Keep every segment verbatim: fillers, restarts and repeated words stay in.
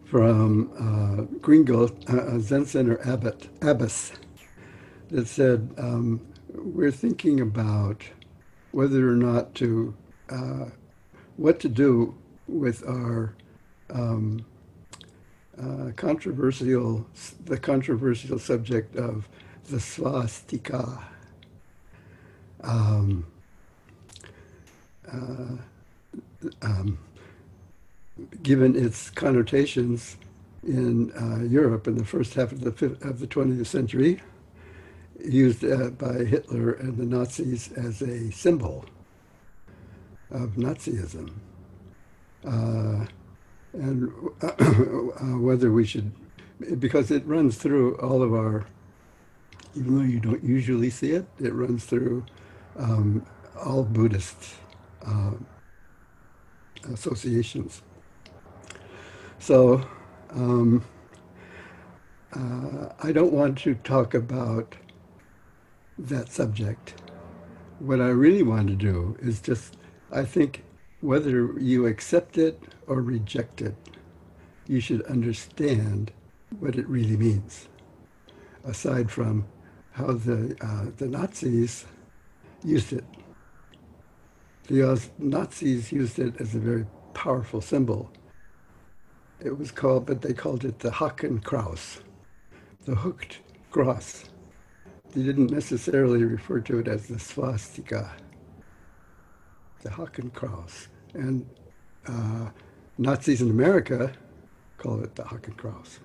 from uh, Greengold, uh, a Zen Center abbot, abbess, that said, um, we're thinking about whether or not to, uh, what to do with our um, uh, controversial, the controversial subject of the swastika. Um, uh, um, Given its connotations in uh, Europe in the first half of the fifth, of the twentieth century, used uh, by Hitler and the Nazis as a symbol of Nazism, uh, and uh, whether we should, because it runs through all of our, even though you don't usually see it, it runs through um, all Buddhist uh, associations. So um, uh, I don't want to talk about that subject. What I really want to do is just, I think whether you accept it or reject it, you should understand what it really means, aside from how the, uh, the Nazis used it. The Nazis used it as a very powerful symbol. It was called, but they called it the Hakenkreuz, the hooked cross. They didn't necessarily refer to it as the swastika, the Hakenkreuz. And uh, Nazis in America call it the Hakenkreuz.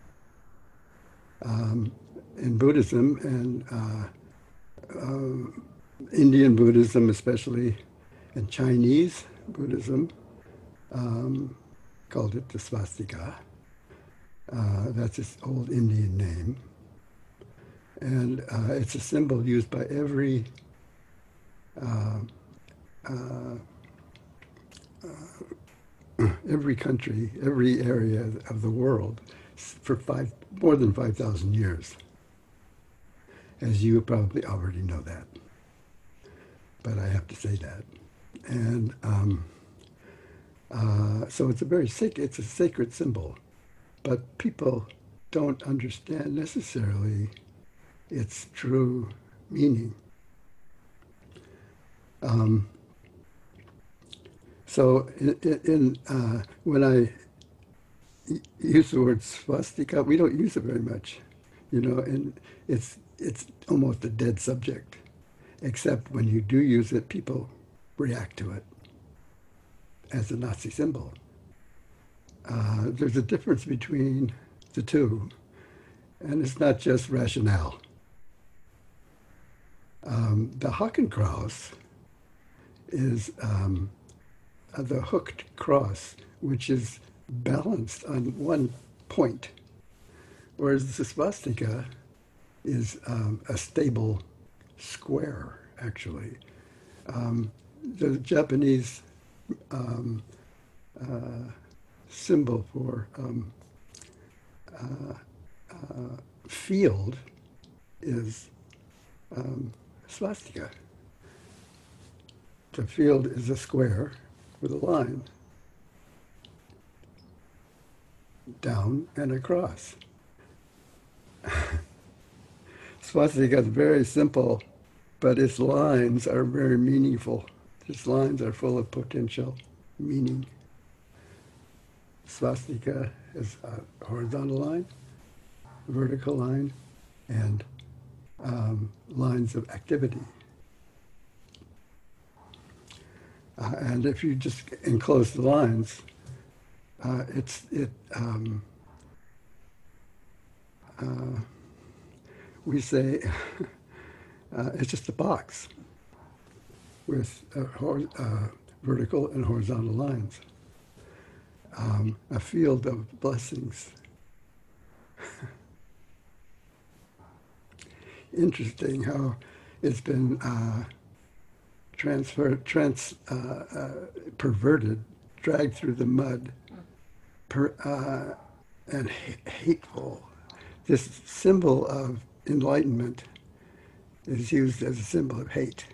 Um, in Buddhism and uh, uh, Indian Buddhism especially, and Chinese Buddhism, um, called it the swastika. Uh, that's its old Indian name. And uh, it's a symbol used by every uh, uh, uh, every country, every area of the world for five, more than five thousand years. As you probably already know that. But I have to say that. And um, Uh, so it's a very sacred, it's a sacred symbol, but people don't understand necessarily its true meaning. Um, so in, in uh, when I use the word swastika, we don't use it very much, you know, and it's it's almost a dead subject, except when you do use it, people react to it as a Nazi symbol. Uh, there's a difference between the two, and it's not just rationale. Um, the Hakenkreuz is um, uh, the hooked cross, which is balanced on one point, whereas the swastika is um, a stable square, actually. Um, the Japanese Um, uh, symbol for um, uh, uh, field is um, swastika. The field is a square with a line down and across. Swastika is very simple, but its lines are very meaningful. Its lines are full of potential meaning. Swastika is a horizontal line, vertical line, and um, lines of activity. Uh, and if you just enclose the lines, uh, it's it. Um, uh, we say uh, it's just a box with uh, uh, vertical and horizontal lines. Um, a field of blessings. Interesting how it's been uh, transferred, trans, uh, uh, perverted, dragged through the mud, per, uh, and ha- hateful. This symbol of enlightenment is used as a symbol of hate.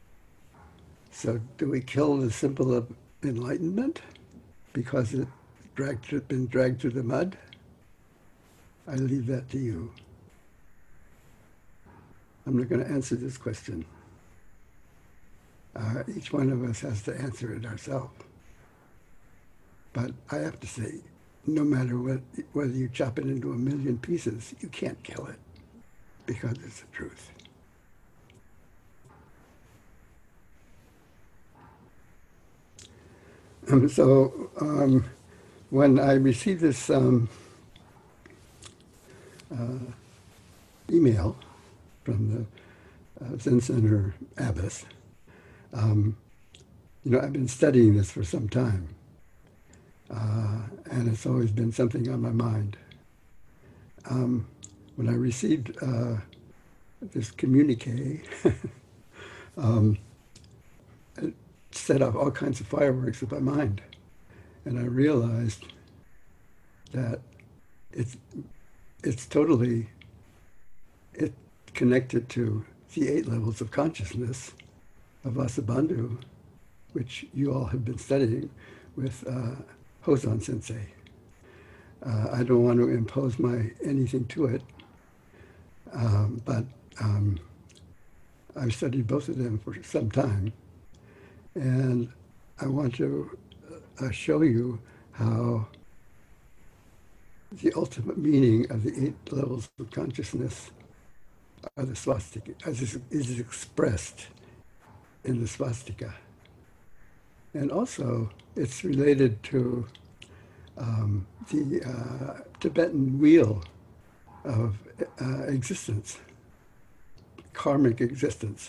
So do we kill the symbol of enlightenment because it dragged through, been dragged through the mud? I leave that to you. I'm not going to answer this question. Uh, each one of us has to answer it ourselves. But I have to say, no matter what, whether you chop it into a million pieces, you can't kill it because it's the truth. Um, so um, when I received this um, uh, email from the uh, Zen Center abbess, um, you know, I've been studying this for some time, uh, and it's always been something on my mind. Um, when I received uh, this communique, um, it set off all kinds of fireworks in my mind, and I realized that it's it's totally it connected to the eight levels of consciousness of Vasubandhu, which you all have been studying with uh, Hozan Sensei. Uh, I don't want to impose my anything to it, um, but um, I've studied both of them for some time, and I want to uh, show you how the ultimate meaning of the eight levels of consciousness are the swastika, as is, is expressed in the swastika. And also, it's related to um, the uh, Tibetan wheel of uh, existence, karmic existence.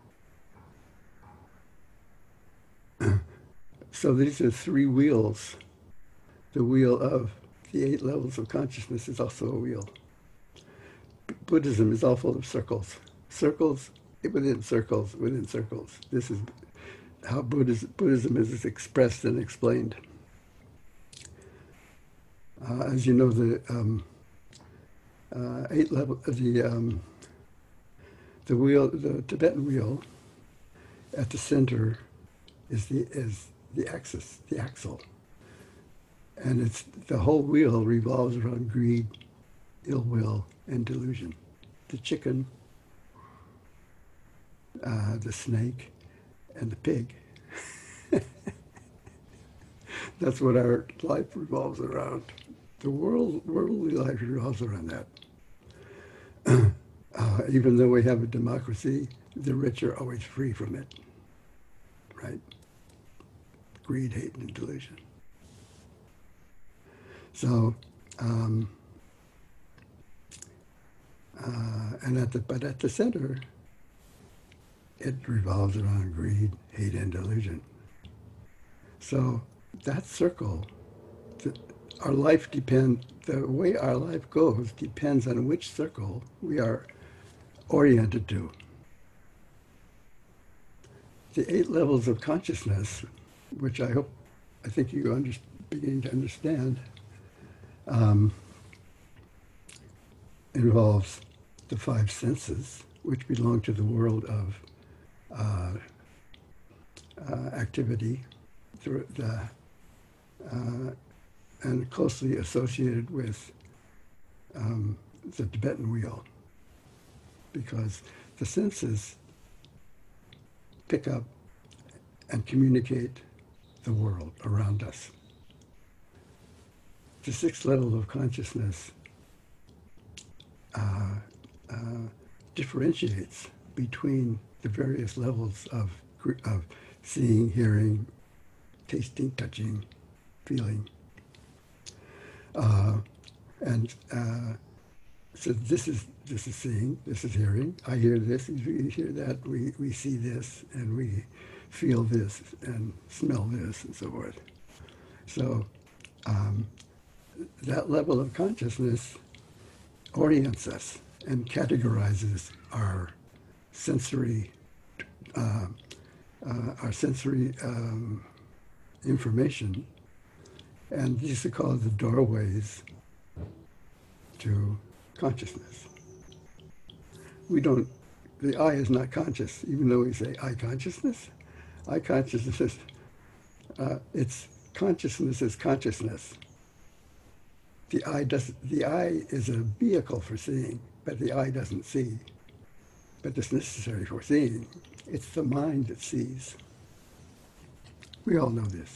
So these are three wheels. The wheel of the eight levels of consciousness is also a wheel. Buddhism is all full of circles. Circles within circles within circles. This is how Buddhism, Buddhism is expressed and explained. Uh, as you know, the um, uh, eight level, the um, the wheel, the Tibetan wheel, at the center is the is the axis, the axle, and it's the whole wheel revolves around greed, ill will, and delusion. The chicken, uh, the snake, and the pig. That's what our life revolves around. The world, worldly life revolves around that. uh, even though we have a democracy, the rich are always free from it, right? Greed, hate, and delusion. So, um, uh, and at the but at the center, it revolves around greed, hate, and delusion. So that circle, the, our life depends, the way our life goes depends on which circle we are oriented to. The eight levels of consciousness, which I hope, I think you are under, beginning to understand, um, involves the five senses, which belong to the world of uh, uh, activity, the, the, uh, and closely associated with um, the Tibetan wheel, because the senses pick up and communicate the world around us. The sixth level of consciousness uh, uh, differentiates between the various levels of, of seeing, hearing, tasting, touching, feeling. Uh, and uh, so this is this is seeing, this is hearing. I hear this, you hear that, we, we see this, and we feel this, and smell this, and so forth. So um, that level of consciousness orients us and categorizes our sensory, uh, uh, our sensory um, information, and these are called the doorways to consciousness. We don't, the I is not conscious, even though we say I consciousness. I consciousness, uh, it's consciousness is consciousness. The eye doesn't. The eye is a vehicle for seeing, but the eye doesn't see. But it's necessary for seeing. It's the mind that sees. We all know this.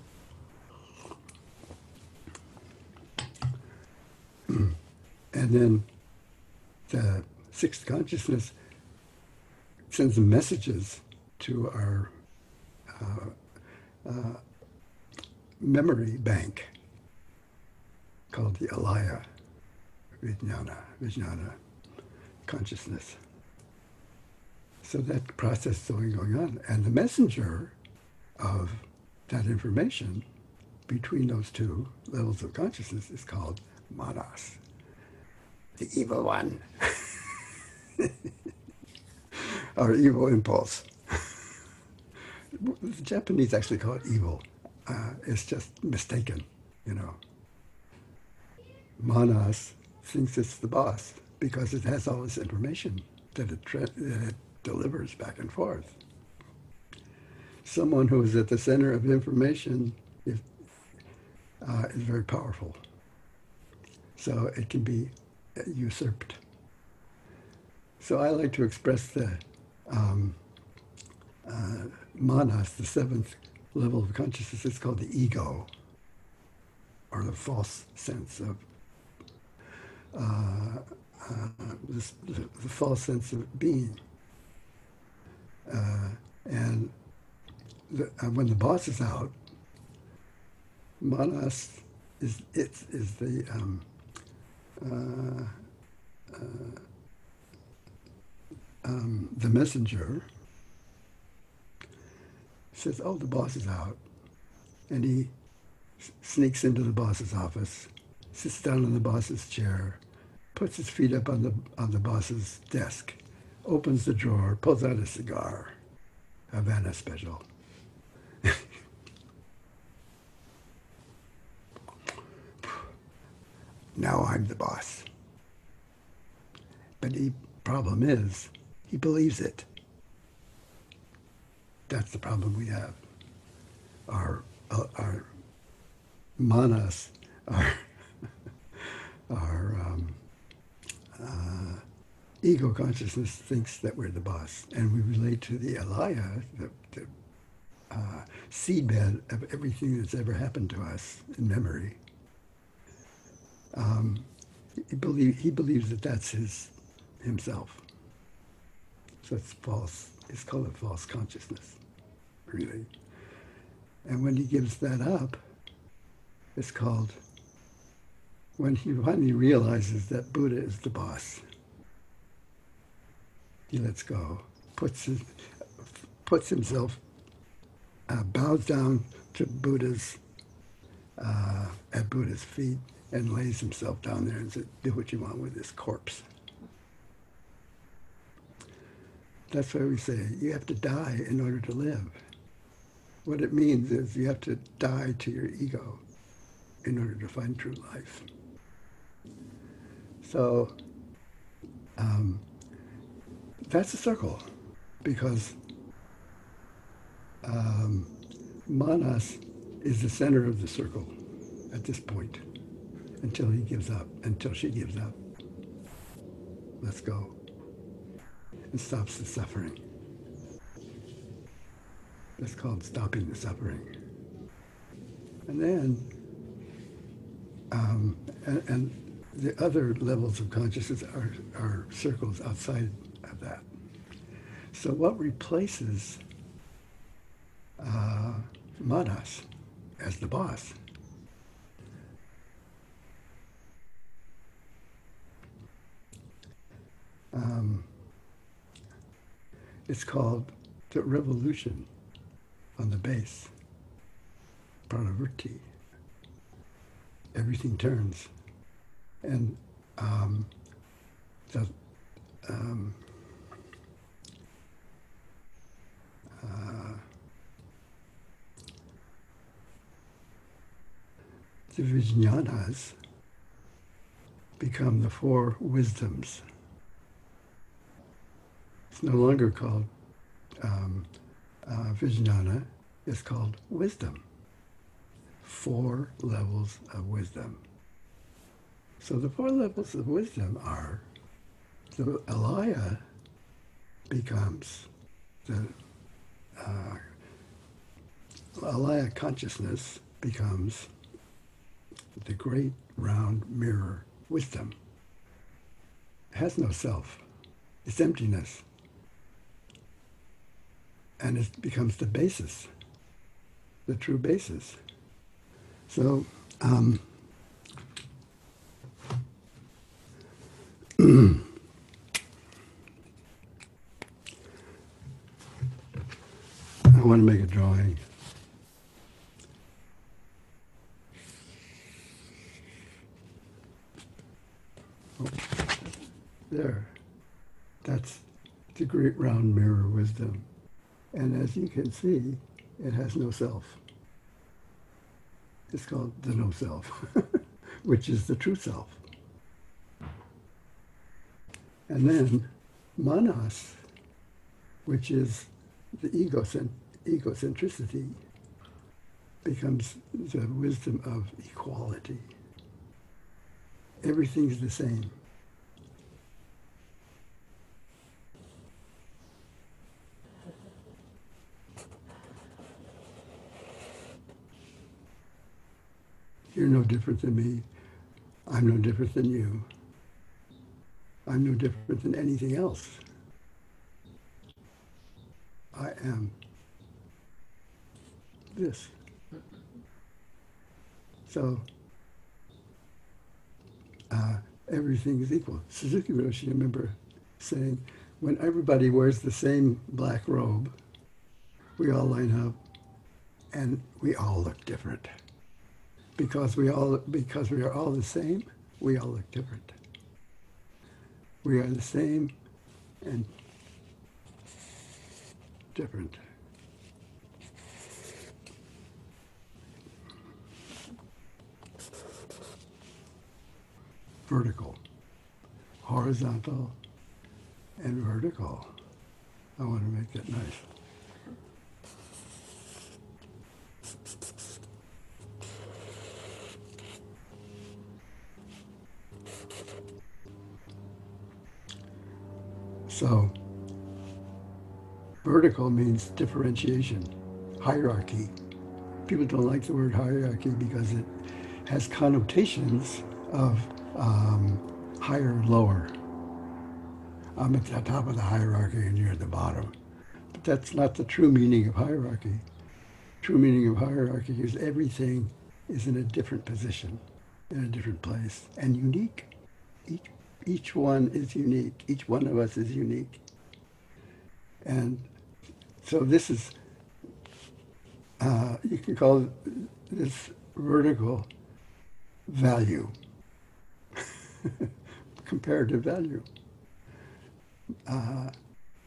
And then the sixth consciousness sends messages to our uh, uh, memory bank called the alaya, vijnana, vijnana, consciousness. So that process is going on. And the messenger of that information between those two levels of consciousness is called manas, the evil one, or evil impulse. The Japanese actually call it evil. Uh, it's just mistaken, you know. Manas thinks it's the boss because it has all this information that it, tra- that it delivers back and forth. Someone who is at the center of information is, uh, is very powerful. So it can be usurped. So I like to express the um, uh, manas, the seventh level of consciousness. It's called the ego, or the false sense of uh, uh, this, the, the false sense of being. Uh, and the, uh, when the boss is out, manas is it is the um, uh, uh, um, the messenger. Says, "Oh, the boss is out," and he s- sneaks into the boss's office, sits down in the boss's chair, puts his feet up on the on the boss's desk, opens the drawer, pulls out a cigar, Havana Special. Now I'm the boss. But the problem is, he believes it. That's the problem we have. Our uh, our manas, our our um, uh, ego consciousness thinks that we're the boss, and we relate to the alaya, the, the uh, seedbed of everything that's ever happened to us in memory. Um, he, believe, he believes that that's his himself. So it's false. It's called a false consciousness, really. And when he gives that up, it's called, when he finally realizes that Buddha is the boss, he lets go, puts his, puts himself, uh, bows down to Buddha's, uh, at Buddha's feet, and lays himself down there and says, "Do what you want with this corpse." That's why we say you have to die in order to live. What it means is you have to die to your ego in order to find true life. So um, that's a circle, because um, manas is the center of the circle at this point, until he gives up, until she gives up. Let's go. And stops the suffering. That's called stopping the suffering. And then, um, and, and the other levels of consciousness are, are circles outside of that. So what replaces uh, manas as the boss? Um, it's called the revolution on the base, pravrti. Everything turns. And um, the, um, uh, the vijnanas become the four wisdoms. It's no longer called um, uh, vijnana, it's called wisdom. Four levels of wisdom. So the four levels of wisdom are the alaya becomes the uh, alaya consciousness becomes the great round mirror wisdom. It has no self. It's emptiness. And it becomes the basis, the true basis. So um, I want to make a drawing. Oh, there. That's the great round mirror wisdom. And as you can see, it has no self. It's called the no self, which is the true self. And then manas, which is the egocent- egocentricity, becomes the wisdom of equality. Everything's the same. You're no different than me. I'm no different than you. I'm no different than anything else. I am this. So uh, everything is equal. Suzuki Roshi, I remember saying, when everybody wears the same black robe, we all line up and we all look different. Because we all because we are all the same, we all look different. We are the same and different. Vertical, horizontal, and vertical. I want to make that nice. So, vertical means differentiation, hierarchy. People don't like the word hierarchy because it has connotations of um, higher, lower. I'm at the top of the hierarchy and you're at the bottom. But that's not the true meaning of hierarchy. True meaning of hierarchy is everything is in a different position, in a different place, and unique. Each, each one is unique. Each one of us is unique. And so this is, uh, you can call this vertical value, comparative value. Uh,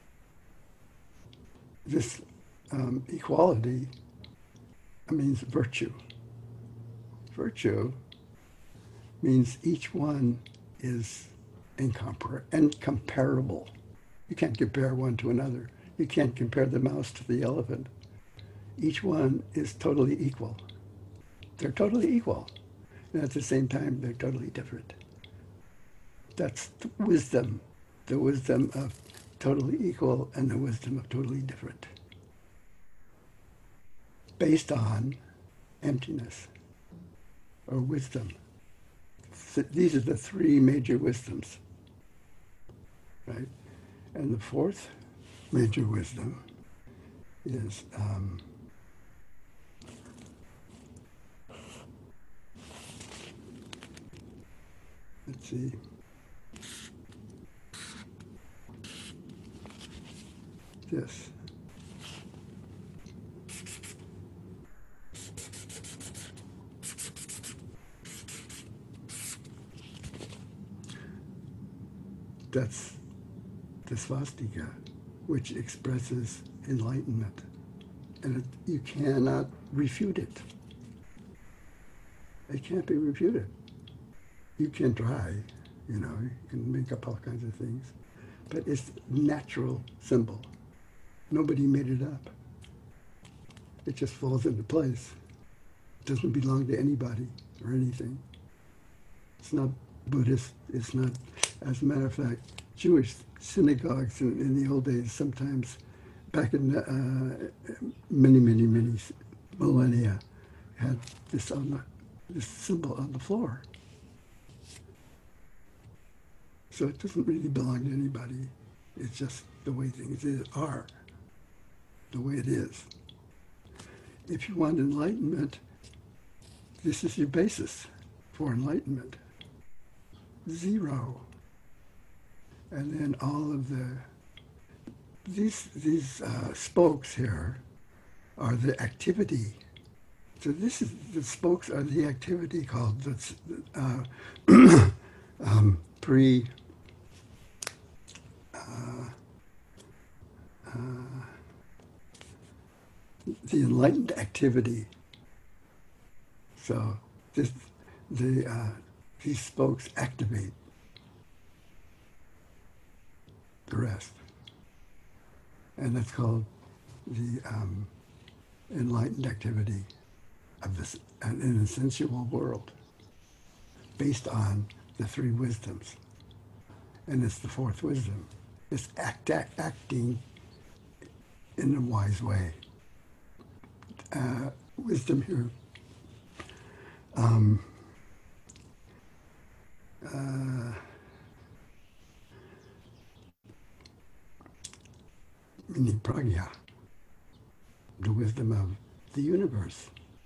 this um, equality means virtue. Virtue means each one is incompar- incomparable. You can't compare one to another. You can't compare the mouse to the elephant. Each one is totally equal. They're totally equal. And at the same time, they're totally different. That's the wisdom, the wisdom of totally equal and the wisdom of totally different, based on emptiness or wisdom. So these are the three major wisdoms, right? And the fourth major wisdom is um, let's see. This. That's the swastika, which expresses enlightenment. And it, you cannot refute it. It can't be refuted. You can try, you know, you can make up all kinds of things, but it's a natural symbol. Nobody made it up. It just falls into place. It doesn't belong to anybody or anything. It's not Buddhist. It's not. As a matter of fact, Jewish synagogues in, in the old days sometimes, back in uh, many, many, many millennia, had this on the this symbol on the floor. So it doesn't really belong to anybody. It's just the way things is, are, the way it is. If you want enlightenment, this is your basis for enlightenment. Zero. And then all of the, these, these uh, spokes here are the activity. So this is, the spokes are the activity called the, uh, um, pre, uh, uh, the enlightened activity. So this, the, uh, these spokes activate the rest. And that's called the um, enlightened activity of this, an, an sensual world based on the three wisdoms. And it's the fourth wisdom. It's act, act, acting in a wise way. Uh, wisdom here. Um, uh, meaning pragya, the wisdom of the universe.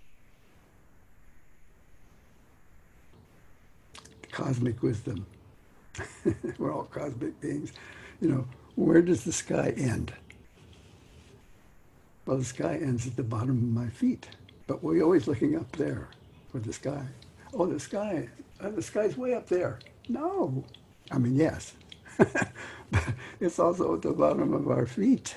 The cosmic wisdom. We're all cosmic beings. You know, where does the sky end? Well, the sky ends at the bottom of my feet, but we're always looking up there for the sky. Oh, the sky, uh, the sky's way up there. No, I mean, yes, but it's also at the bottom of our feet.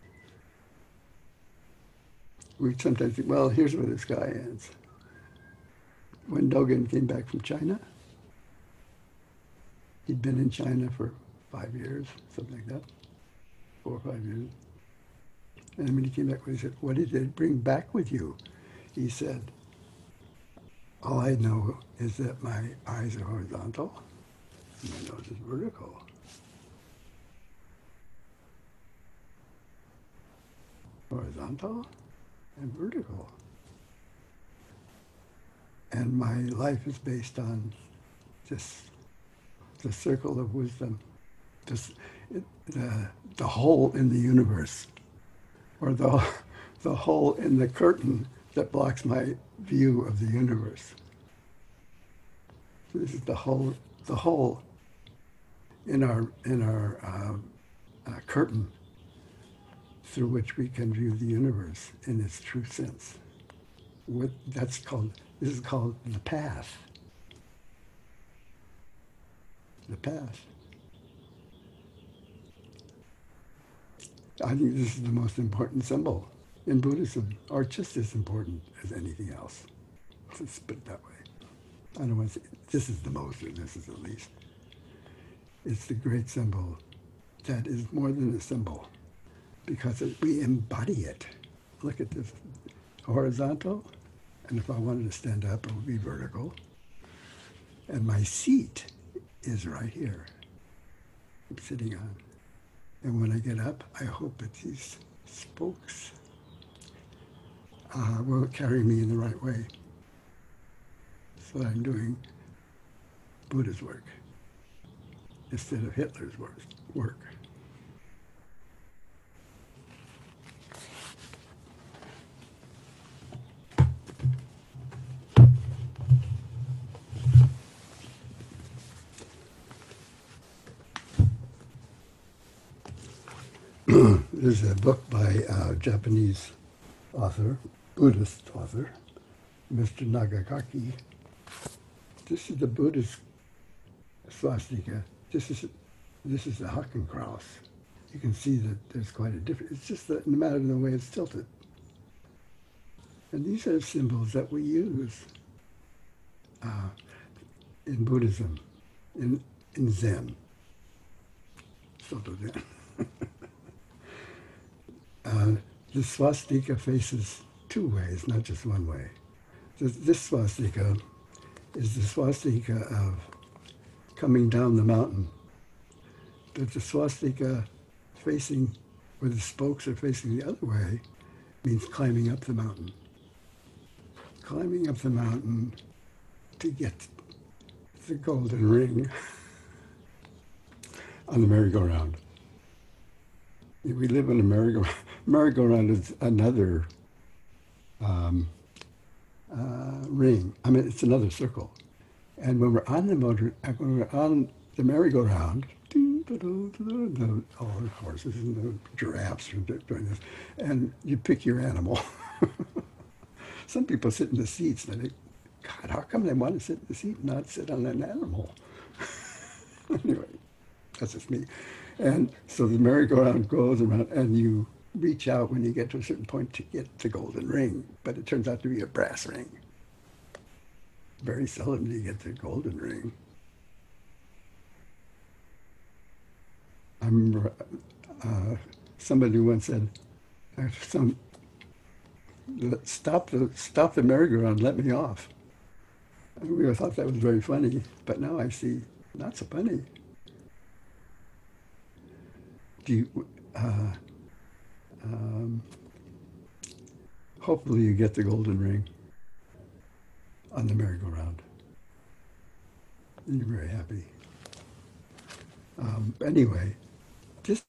We sometimes think, well, here's where the sky ends. When Dogen came back from China, he'd been in China for five years, something like that, four or five years. And when he came back, he said, what did it bring back with you? He said, all I know is that my eyes are horizontal, and my nose is vertical. Horizontal and vertical. And my life is based on this, the circle of wisdom, this, it, the, the hole in the universe, or the, the hole in the curtain that blocks my view of the universe. So this is the hole, the hole in our, in our uh, uh, curtain through which we can view the universe in its true sense. What, that's called, this is called the path. The path. I think this is the most important symbol in Buddhism, or just as important as anything else. Let's put it that way. I don't want to say this is the most or this is the least. It's the great symbol that is more than a symbol because it, we embody it. Look at this, horizontal, and if I wanted to stand up, it would be vertical. And my seat is right here, I'm sitting on. And when I get up, I hope that these spokes uh, will carry me in the right way so that I'm doing Buddha's work instead of Hitler's work. There's a book by a Japanese author, Buddhist author, Mister Nagasaki. This is the Buddhist swastika. This is this is the Hakenkreuz. You can see that there's quite a difference. It's just that no matter the way it's tilted. And these are symbols that we use uh, in Buddhism, in in Zen. Soto Zen. Uh, the swastika faces two ways, not just one way. This, this swastika is the swastika of coming down the mountain. That the swastika facing, where the spokes are facing the other way, means climbing up the mountain. Climbing up the mountain to get the golden ring on the merry-go-round. We live in a merry-go-round. Merry-go-round is another um, uh, ring. I mean, it's another circle. And when we're on the motor, when we're on the merry-go-round, all the horses and the giraffes are doing this, and you pick your animal. Some people sit in the seats and they think, God, how come they want to sit in the seat and not sit on an animal? Anyway, that's just me. And so the merry-go-round goes around and you reach out when you get to a certain point to get the golden ring, but it turns out to be a brass ring. Very seldom do you get the golden ring. I remember uh, somebody once said, some, stop the, stop the merry-go-round, let me off. And we thought that was very funny, but now I see, not so funny. Do you, uh, um, hopefully you get the golden ring on the merry-go-round. And you're very happy. Um, anyway, just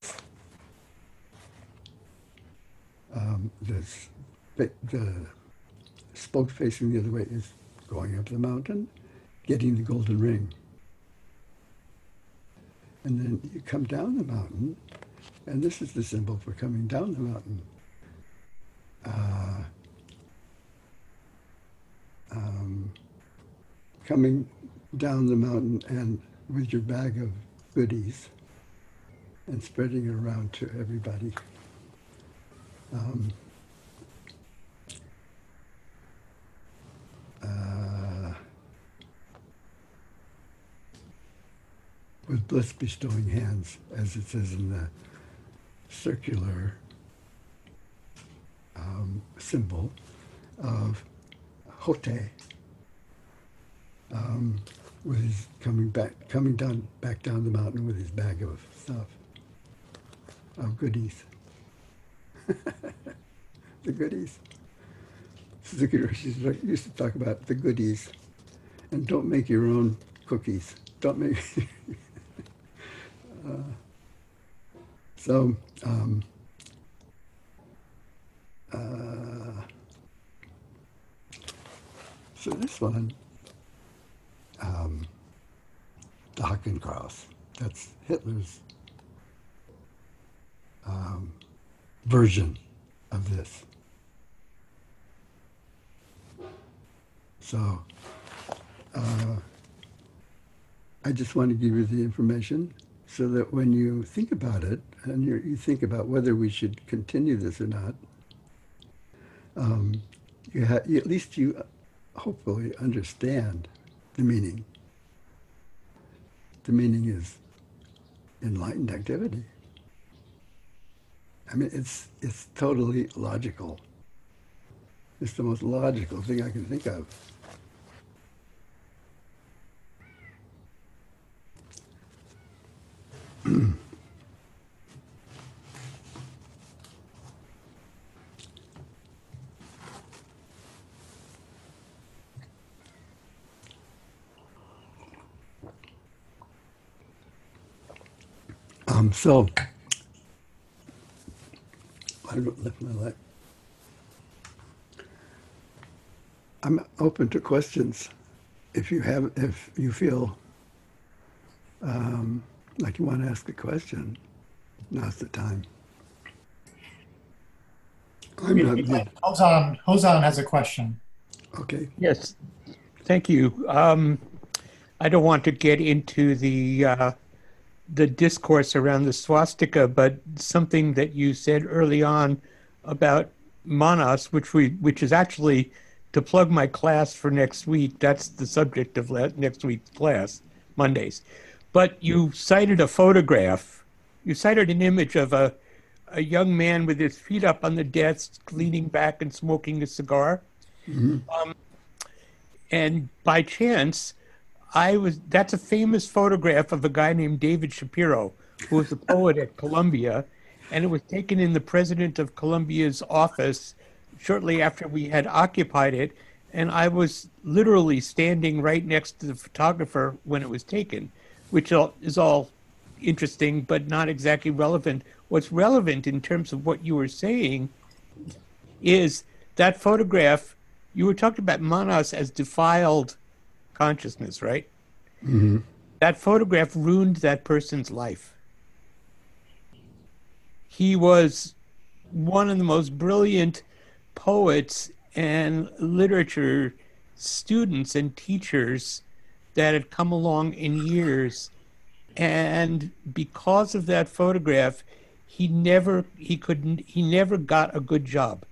um, this, the, the spoke facing the other way is going up the mountain, getting the golden ring. And then you come down the mountain, and this is the symbol for coming down the mountain. Uh, um, coming down the mountain and with your bag of goodies and spreading it around to everybody. Um, uh, with bliss bestowing hands, as it says in the circular um, symbol of Hote, um, with his coming back, coming down, back down the mountain with his bag of stuff, of goodies. The goodies. Suzuki Roshi used to talk about the goodies, and don't make your own cookies. Don't make. uh, so. Um, uh, so this one. Um, the Hakenkreuz. That's Hitler's um, version of this. So uh, I just want to give you the information so that when you think about it and you, you think about whether we should continue this or not, um, you, ha- you at least you hopefully understand the meaning. The meaning is enlightened activity. I mean, it's it's totally logical. It's the most logical thing I can think of. Um, so, I don't lift my leg. I'm open to questions. If you have, if you feel um, like you want to ask a question, now's the time. I'm not good. Hozan, Hozan has a question. Okay. Yes, thank you. Um, I don't want to get into the uh, the discourse around the swastika, but something that you said early on about Manas, which we which is actually to plug my class for next week. That's the subject of next week's class, Mondays. But you cited a photograph. You cited an image of a a young man with his feet up on the desk, leaning back and smoking a cigar. Mm-hmm. Um, and by chance, I was, that's a famous photograph of a guy named David Shapiro, who was a poet at Columbia, and it was taken in the president of Columbia's office shortly after we had occupied it. And I was literally standing right next to the photographer when it was taken, which all, is all interesting, but not exactly relevant. What's relevant in terms of what you were saying is that photograph, you were talking about Manas as defiled consciousness, right? Mm-hmm. That photograph ruined that person's life. He was one of the most brilliant poets and literature students and teachers that had come along in years. And because of that photograph, he never, he couldn't, he never got a good job.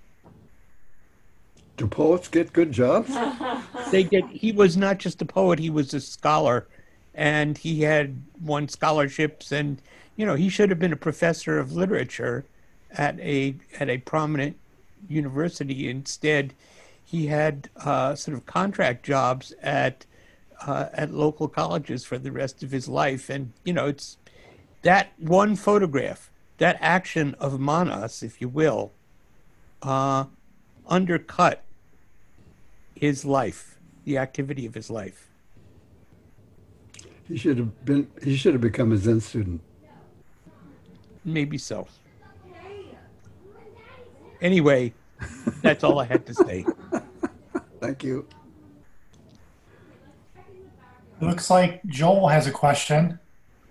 Do poets get good jobs? They get, he was not just a poet, he was a scholar, and he had won scholarships, and, you know, he should have been a professor of literature at a, at a prominent university. Instead, he had uh, sort of contract jobs at, uh, at local colleges for the rest of his life. And, you know, it's that one photograph, that action of Manas, if you will, uh, undercut his life, the activity of his life. He should have been, he should have become a Zen student. Maybe so. Anyway, that's all I had to say. Thank you. It looks like Joel has a question.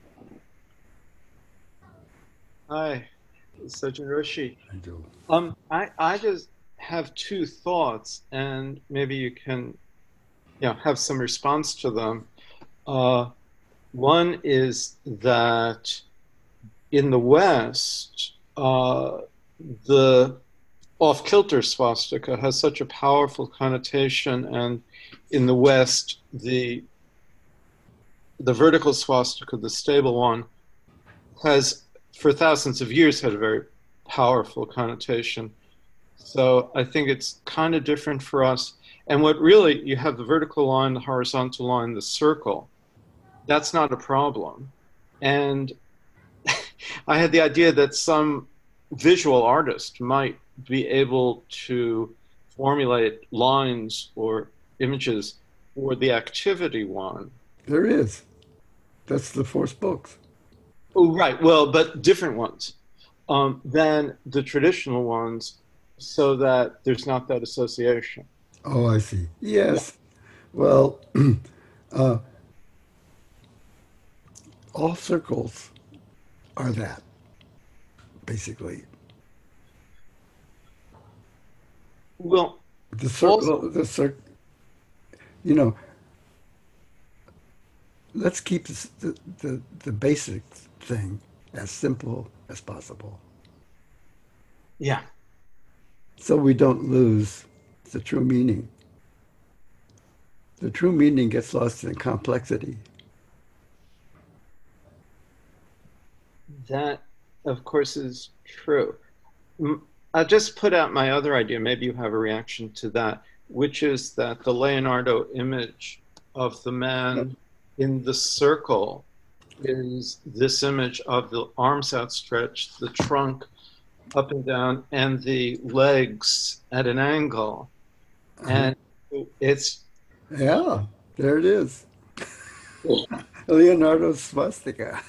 Hi, Sajjan Roshi. I do. Um, I, I just have two thoughts, and maybe you can, you know, have some response to them. Uh, one is that in the West, uh, the off-kilter swastika has such a powerful connotation, and in the West, the the vertical swastika, the stable one, has for thousands of years had a very powerful connotation. So I think it's kind of different for us. And what really, you have the vertical line, the horizontal line, the circle. That's not a problem. And I had the idea that some visual artist might be able to formulate lines or images for the activity one. There is. That's the four spokes. Oh, right. Well, but different ones um, than the traditional ones, so that there's not that association. Oh, I see. Yes. Well, uh, all circles are that, basically. Well, The circle, the circle, you know, let's keep this, the, the, the basic thing as simple as possible, yeah. so we don't lose the true meaning. The true meaning gets lost in complexity. That, of course, is true. M- I'll just put out my other idea. Maybe you have a reaction to that, which is that the Leonardo image of the man in the circle is this image of the arms outstretched, the trunk up and down, and the legs at an angle. And it's... Yeah, there it is. Leonardo's swastika.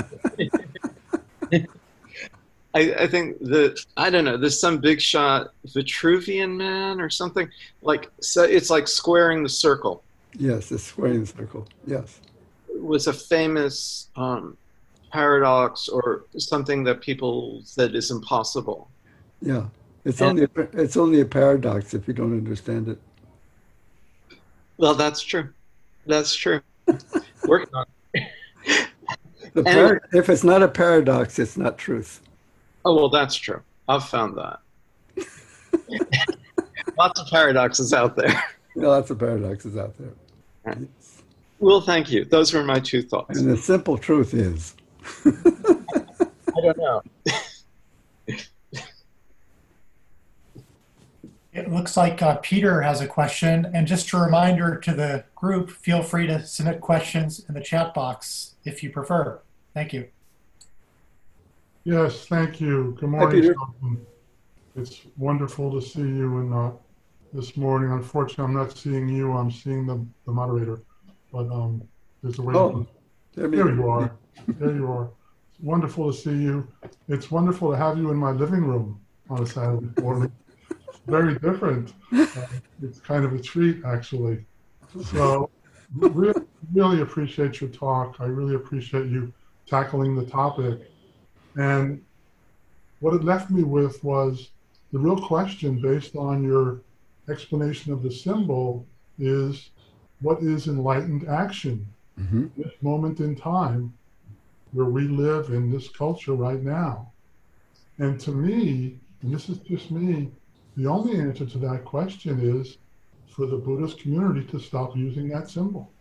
I, I think that, I don't know, there's some big shot Vitruvian man or something. Like, so it's like squaring the circle. Yes, it's squaring the circle. Yes. It was a famous um, paradox or something that people said is impossible. Yeah. It's And- only a, it's only a paradox if you don't understand it. Well, that's true. That's true. Working on it. The Anyway. par- if it's not a paradox, it's not truth. Oh, well, that's true. I've found that. Lots of paradoxes out there. You know, lots of paradoxes out there. Right. Well, thank you. Those were my two thoughts. And the simple truth is, I don't know. It it looks like uh, Peter has a question. And just a reminder to the group, feel free to submit questions in the chat box if you prefer. Thank you. Yes, thank you. Good Hi, morning, Peter. Sheldon. It's wonderful to see you in, uh, this morning. Unfortunately, I'm not seeing you. I'm seeing the, the moderator. But um, there's a way you Oh, can. there, There you are. There you are. It's wonderful to see you. It's wonderful to have you in my living room on a Saturday morning. It's very different. Uh, it's kind of a treat, actually. So really, really appreciate your talk. I really appreciate you tackling the topic. And what it left me with was the real question based on your explanation of the symbol is, what is enlightened action? Mm-hmm. This moment in time where we live in this culture right now. And to me, and this is just me, the only answer to that question is for the Buddhist community to stop using that symbol.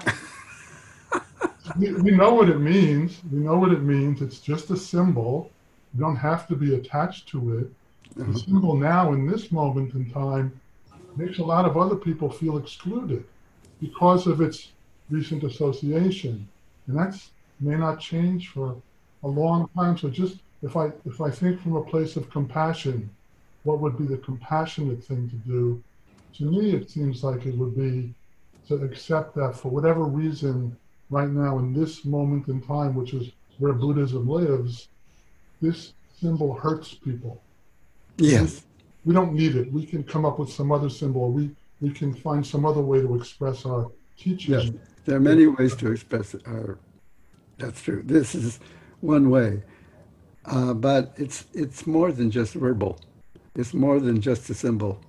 we, we know what it means. We know what it means. It's just a symbol. You don't have to be attached to it. The Uh-huh. symbol now in this moment in time makes a lot of other people feel excluded because of its recent association. And that's may not change for a long time. So just if I if I think from a place of compassion, what would be the compassionate thing to do? To me, it seems like it would be to accept that for whatever reason, right now in this moment in time, which is where Buddhism lives, this symbol hurts people. Yes. We don't need it. We can come up with some other symbol. We we can find some other way to express our teaching. Yes. There are many ways to express it. Our, that's true. This is one way, uh, but it's it's more than just verbal. It's more than just a symbol.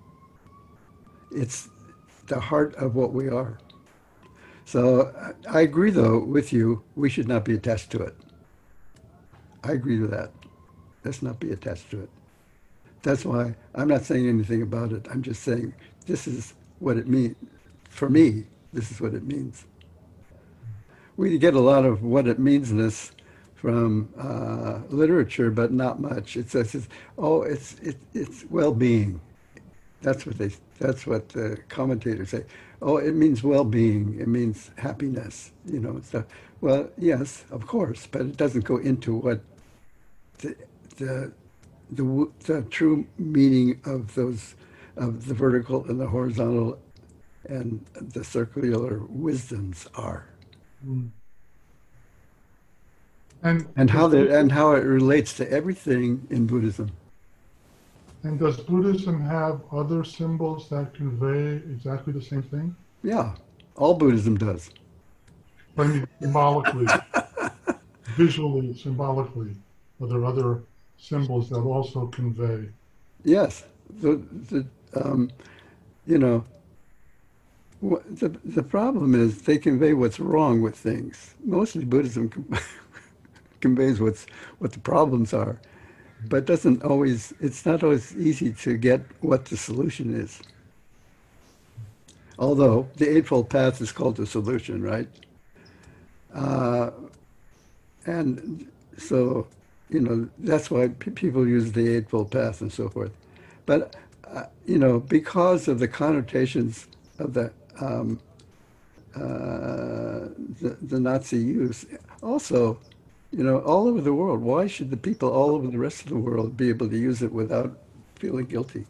It's the heart of what we are. So I I agree, though, with you. We should not be attached to it. I agree with that. Let's not be attached to it. That's why I'm not saying anything about it. I'm just saying this is what it means. For me, this is what it means. We get a lot of what it meansness from uh, literature, but not much. It says, it's, "Oh, it's it, it's well-being." That's what they. That's what the commentators say. Oh, it means well-being. It means happiness. You know, stuff. Well, yes, of course, but it doesn't go into what the the the, the true meaning of those of the vertical and the horizontal and the circular wisdoms are, Mm. And and how does, that and how it relates to everything in Buddhism. and does Buddhism have other symbols that convey exactly the same thing? Yeah, all Buddhism does. I mean, symbolically, visually, symbolically, are there other symbols that also convey? Yes, the the um, you know wh- the the problem is they convey what's wrong with things. Mostly Buddhism con- conveys what's what the problems are, but doesn't always. It's not always easy to get what the solution is. Although the Eightfold Path is called the solution, right? Uh, and so, you know, that's why p- people use the Eightfold Path and so forth. But, uh, you know, because of the connotations of the, um, uh, the, the Nazi use, also, you know, all over the world, why should the people all over the rest of the world be able to use it without feeling guilty?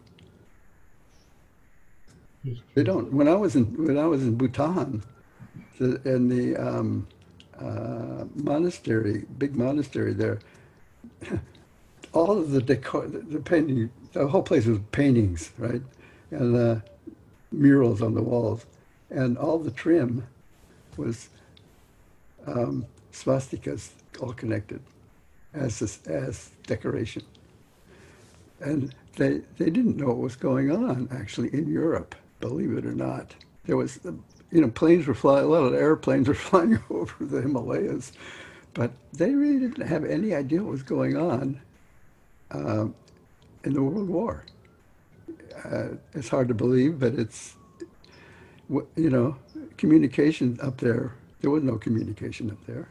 They don't. When I was in when I was in Bhutan, the, in the um, uh, monastery, big monastery there, all of the decor, the, the painting, the whole place was paintings, right, and uh, murals on the walls, and all the trim was um, swastikas, all connected, as as decoration, and they they didn't know what was going on actually in Europe, believe it or not. There was, you know, planes were flying, a lot of airplanes were flying over the Himalayas, but they really didn't have any idea what was going on um, in the World War. Uh, it's hard to believe, but it's, you know, communication up there, there was no communication up there.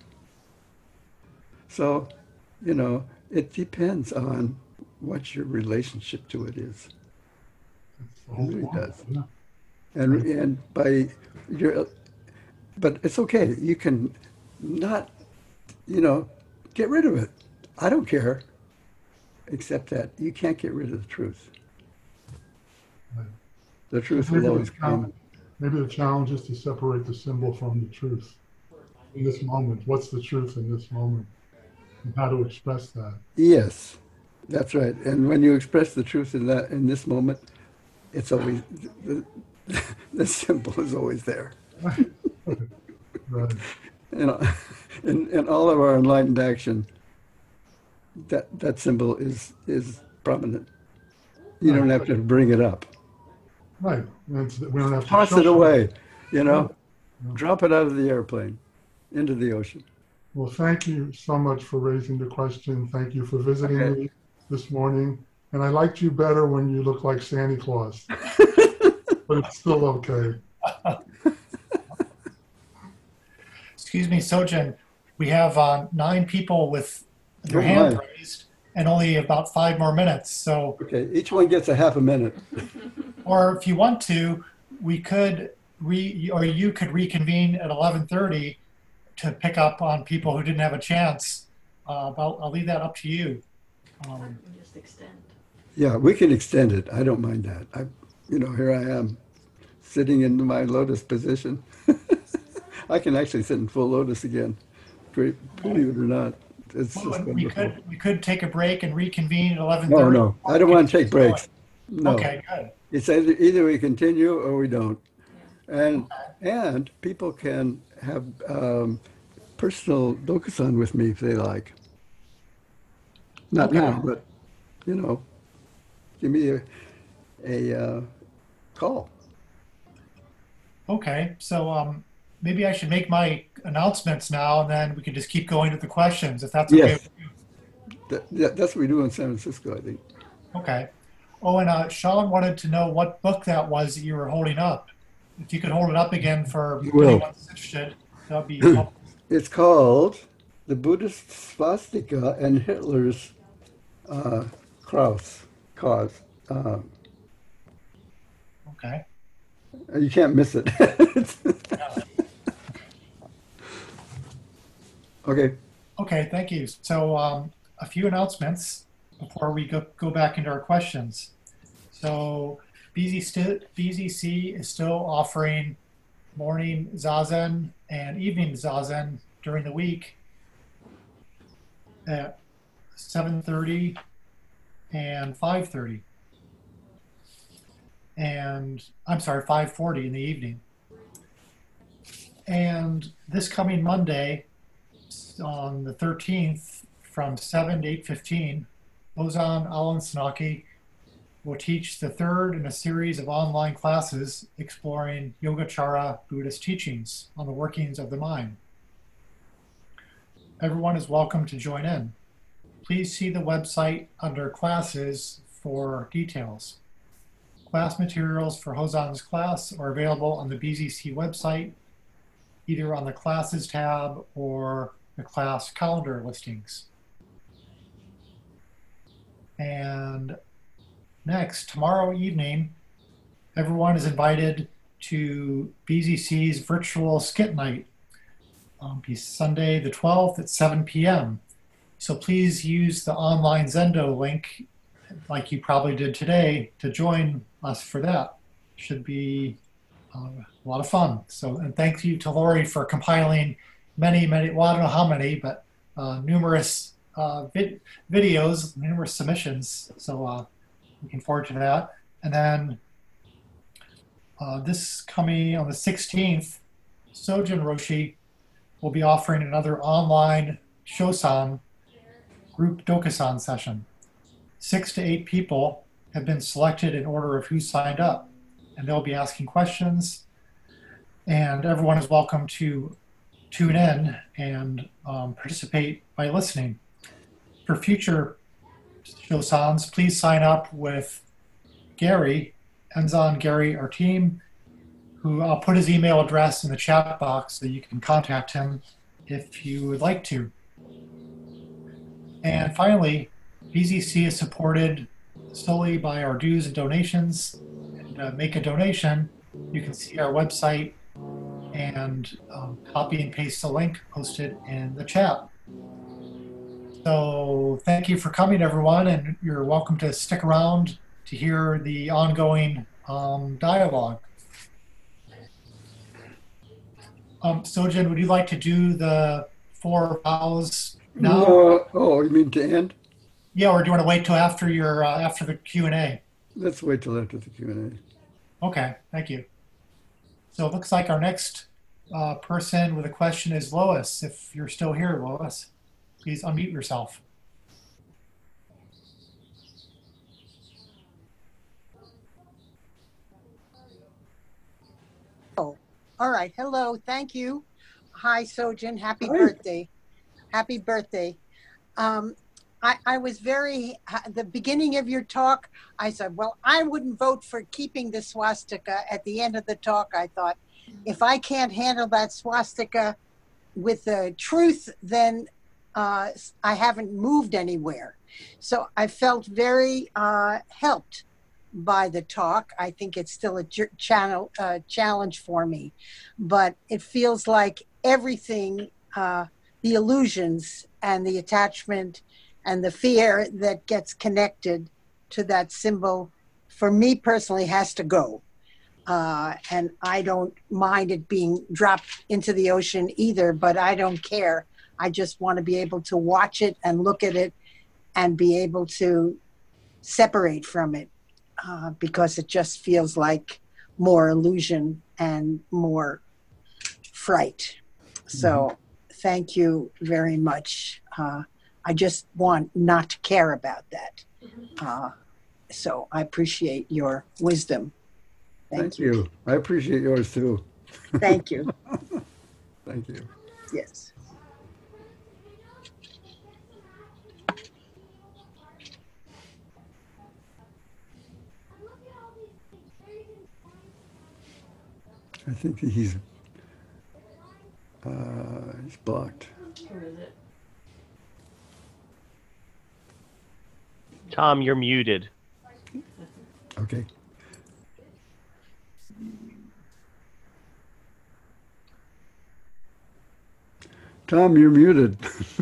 So, you know, it depends on what your relationship to it is. The whole really point, does. yeah. And and by your, but it's okay. You can not, you know, get rid of it. I don't care, except that you can't get rid of the truth. Right. The truth Maybe will the always challenge- come. Maybe the challenge is to separate the symbol from the truth. In this moment, what's the truth in this moment? And how to express that. Yes, that's right. And when you express the truth in that in this moment, it's always the, the symbol is always there. Right. You know, in, in all of our enlightened action, that that symbol is is prominent. You don't have to bring it up. Right. And it's, we don't have to Toss show it away. You know, Yeah. drop it out of the airplane into the ocean. Well, thank you so much for raising the question. Thank you for visiting Okay. me this morning. And I liked you better when you look like Santa Claus, but it's still okay. Excuse me, Sojin, we have uh, nine people with their Oh, hand my. raised and only about five more minutes. So, Okay, each one gets a half a minute. or if you want to, we could re, or you could reconvene at eleven thirty to pick up on people who didn't have a chance. Uh, but I'll, I'll leave that up to you. Um, Just extend. Yeah, we can extend it. I don't mind that. I, you know, here I am, sitting in my lotus position. I can actually sit in full lotus again. Great, believe it or not, it's just we wonderful. could we could take a break and reconvene at eleven No, thirty. no, I don't want to take breaks. No, Okay, good. it's either either we continue or we don't, and and people can have um, personal dokusan with me if they like. Not Okay. now, but you know, give me a a uh, call. Okay, so um, maybe I should make my announcements now, and then we can just keep going to the questions if that's okay. Yes. That, that, that's what we do in San Francisco, I think. Okay. Oh, and uh, Sean wanted to know what book that was that you were holding up. If you could hold it up again for Will. anyone who's interested, that would be helpful. It's called The Buddhist Swastika and Hitler's uh, Cross Cause. Uh, Okay. you can't miss it. Okay. Okay, thank you. So um, a few announcements before we go, go back into our questions. So B Z, st- B Z C is still offering morning Zazen and evening Zazen during the week at seven thirty and five thirty. And I'm sorry, five forty in the evening. And this coming Monday, on the thirteenth, from seven to eight fifteen, Ozan Alansanaki will teach the third in a series of online classes exploring Yogacara Buddhist teachings on the workings of the mind. Everyone is welcome to join in. Please see the website under classes for details. Class materials for Hozan's class are available on the B Z C website, either on the classes tab or the class calendar listings. And next, tomorrow evening, everyone is invited to B Z C's virtual skit night on Sunday the twelfth at seven p m So please use the online Zendo link, like you probably did today, to join us for that. Should be uh, a lot of fun. So, and thank you to Lori for compiling many, many, well, I don't know how many, but uh, numerous uh, vid- videos, numerous submissions. So uh, looking forward to that. And then uh, this coming on the sixteenth, Sojin Roshi will be offering another online Shosan group Dokusan session. Six to eight people have been selected in order of who signed up, and they'll be asking questions, and everyone is welcome to tune in and um, participate by listening. For future Shosans, please sign up with Gary, Enzon Gary, our team, who I'll put his email address in the chat box so you can contact him if you would like to. And finally, B Z C is supported solely by our dues and donations. to make a donation, you can see our website and um, copy and paste the link posted in the chat. So thank you for coming, everyone, and you're welcome to stick around to hear the ongoing um, dialogue. Um, Sojin, would you like to do the four vows now? No. Oh, you mean to end? Yeah, or do you want to wait till after your uh, after the Q and A? Let's wait till after the Q and A. Okay, thank you. So it looks like our next uh, person with a question is Lois. If you're still here, Lois, please unmute yourself. Oh, all right. Hello. Thank you. Hi, Sojin. Happy Hi. birthday. Happy birthday. Um, I, I was very, at the beginning of your talk, I said, well, I wouldn't vote for keeping the swastika. At the end of the talk, I thought, if I can't handle that swastika with the truth, then uh, I haven't moved anywhere. So I felt very uh, helped by the talk. I think it's still a j- channel, uh, challenge for me, but it feels like everything, uh, the illusions and the attachment and the fear that gets connected to that symbol, for me personally, has to go. Uh, and I don't mind it being dropped into the ocean either, but I don't care. I just want to be able to watch it and look at it and be able to separate from it, uh, because it just feels like more illusion and more fright. So thank you very much. Uh, I just want not to care about that. Uh, so I appreciate your wisdom. Thank, Thank you. you. I appreciate yours too. Thank you. Thank you. Yes. I think that he's uh, he's blocked. Tom, you're muted. Okay. Tom, you're muted.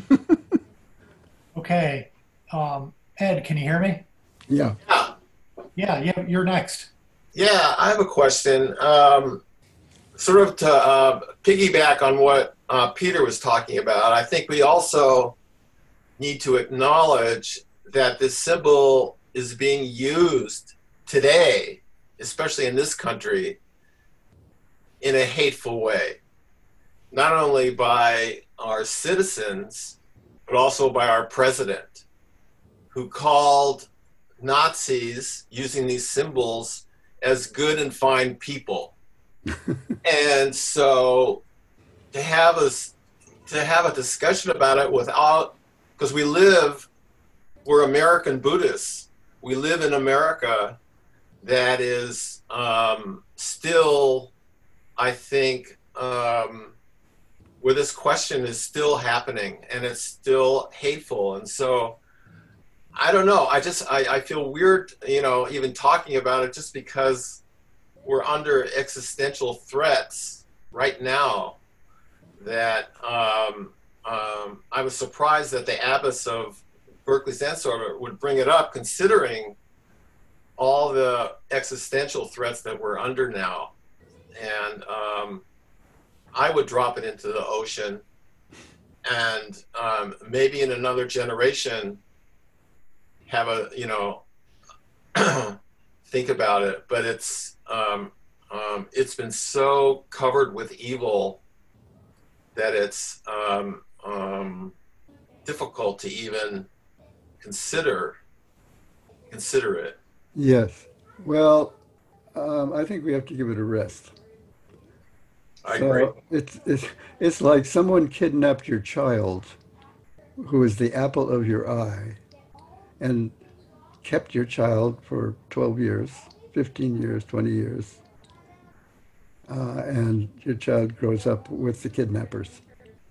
Okay, um, Ed, can you hear me? Yeah. Yeah, Yeah, yeah, you're next. yeah, I have a question. Um, sort of to uh, piggyback on what uh, Peter was talking about, I think we also need to acknowledge that this symbol is being used today, especially in this country, in a hateful way. Not only by our citizens, but also by our president, who called Nazis using these symbols as good and fine people. And so to have us to have a discussion about it without, because we live, we're American Buddhists. We live in America that is um, still, I think, um, where this question is still happening and it's still hateful. And so I don't know. I just, I, I feel weird, you know, even talking about it, just because we're under existential threats right now that um, um, I was surprised that the abbess of Berkeley Sandstorm would bring it up, considering all the existential threats that we're under now. And um, I would drop it into the ocean, and um, maybe in another generation have a, you know, think about it. But it's um, um, it's been so covered with evil that it's um, um, difficult to even consider consider it. Yes. Well, um, I think we have to give it a rest. I so agree. It's, it's, it's like someone kidnapped your child, who is the apple of your eye, and kept your child for twelve years, fifteen years, twenty years. Uh, and your child grows up with the kidnappers.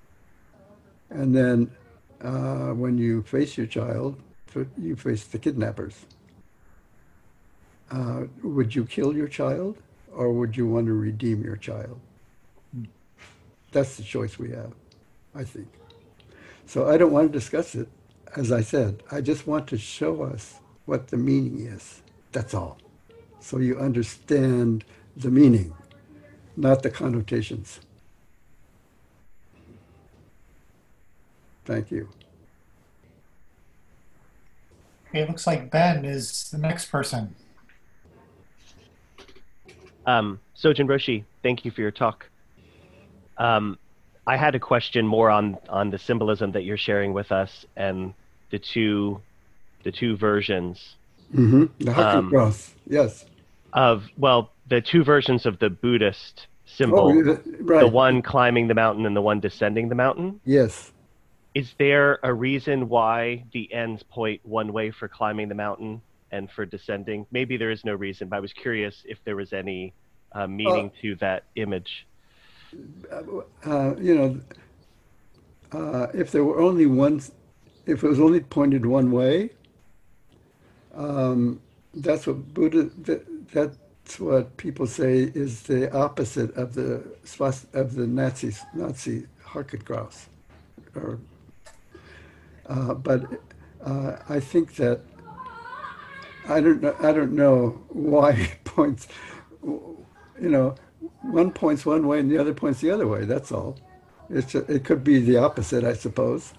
And then uh, when you face your child, you face the kidnappers. uh, would you kill your child or would you want to redeem your child? That's the choice we have, I think. So I don't want to discuss it. As I said, I just want to show us what the meaning is. That's all. So you understand the meaning, not the connotations. Thank you. Okay, it looks like Ben is the next person. Um, Sojin Roshi, thank you for your talk. Um, I had a question more on, on the symbolism that you're sharing with us and the two, the two versions. Mm-hmm. The Huck and Um, Cross, yes. Of, well, the two versions of the Buddhist symbol, Oh, yeah, right. the one climbing the mountain and the one descending the mountain. Yes. Is there a reason why the ends point one way for climbing the mountain and for descending? Maybe there is no reason, but I was curious if there was any uh, meaning Uh, to that image. Uh, you know, uh, if there were only one, if it was only pointed one way, um, that's what Buddha, that, that's what people say is the opposite of the swast of the Nazis, Nazi Hakenkreuz. Or, uh, but uh, I think that I don't know. I don't know why it points. You know, one points one way and the other points the other way. That's all. It's just, it could be the opposite, I suppose.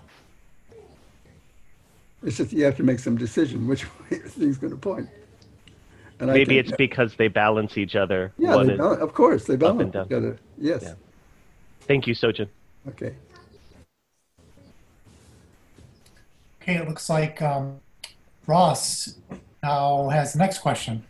It's just you have to make some decision which way your thing's going to point. And I Maybe think it's that- because they balance each other. yeah, One they is- balance, of course they and balance down. each other. Yes. Yeah. Thank you, Sojin. Okay. Okay, it looks like um, Ross now has the next question.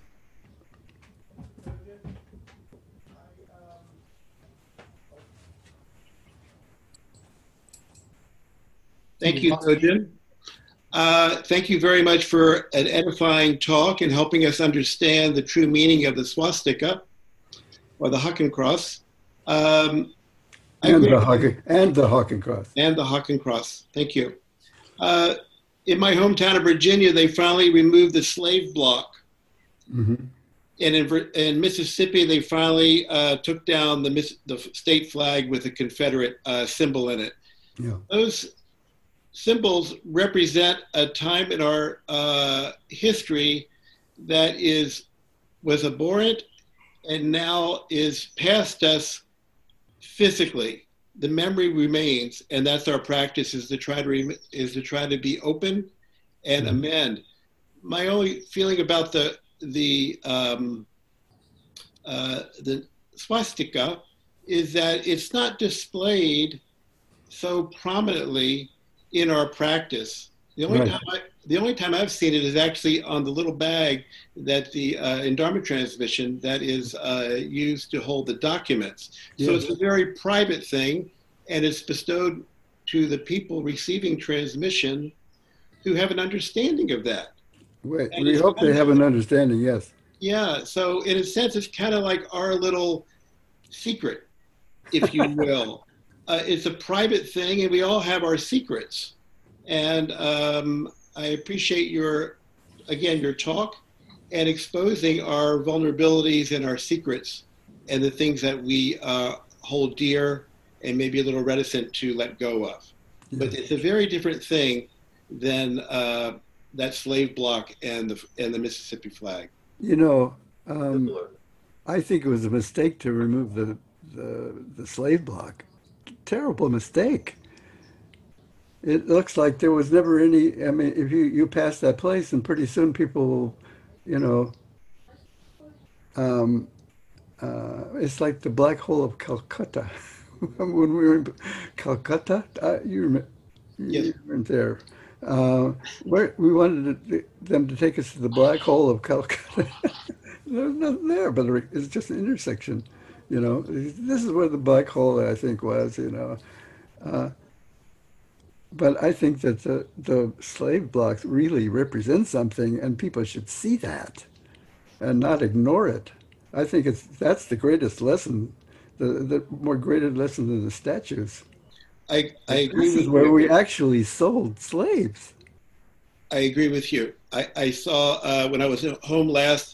Thank you, Sojin. Uh, thank you very much for an edifying talk and helping us understand the true meaning of the swastika or the Hakenkreuz. Um, I And agree the with you. Haken and the Hakenkreuz. And the Hakenkreuz. Thank you. Uh, in my hometown of Virginia, they finally removed the slave block. Mm-hmm. And in, Vir- in Mississippi, they finally uh, took down the, Miss- the state flag with a Confederate uh, symbol in it. Yeah. Those symbols represent a time in our uh, history that is was abhorrent and now is past us physically. The memory remains, and that's our practice: is to try to rem- is to try to be open and Mhm. amend. My only feeling about the the um, uh, the swastika is that it's not displayed so prominently in our practice. The only Right. time I, the only time I've seen it is actually on the little bag that the uh, in Dharma transmission that is uh, used to hold the documents. So Yes. it's a very private thing, and it's bestowed to the people receiving transmission who have an understanding of that. Wait, And we it's hope they kind have of- an understanding. Yes. Yeah, so in a sense, it's kind of like our little secret, if you will. uh, it's a private thing, and we all have our secrets. And um, I appreciate your, again, your talk and exposing our vulnerabilities and our secrets and the things that we uh, hold dear and maybe a little reticent to let go of. But it's a very different thing than uh, that slave block and the and the Mississippi flag. You know, um, I think it was a mistake to remove the the, the slave block. Terrible mistake. It looks like there was never any. I mean, if you you pass that place, and pretty soon people will, you know. Um, uh, it's like the black hole of Calcutta. When we were in Calcutta, uh, you, rem- you Yes. weren't there. Uh, where we wanted to, them to take us to the black hole of Calcutta. There's nothing there, but it's just an intersection. You know, this is where the black hole, I think, was. You know, uh, but I think that the the slave blocks really represent something, and people should see that, and not ignore it. I think it's that's the greatest lesson, the the more greater lesson than the statues. I, I agree This with is where you. we actually sold slaves. I agree with you. I, I saw uh, when I was at home last,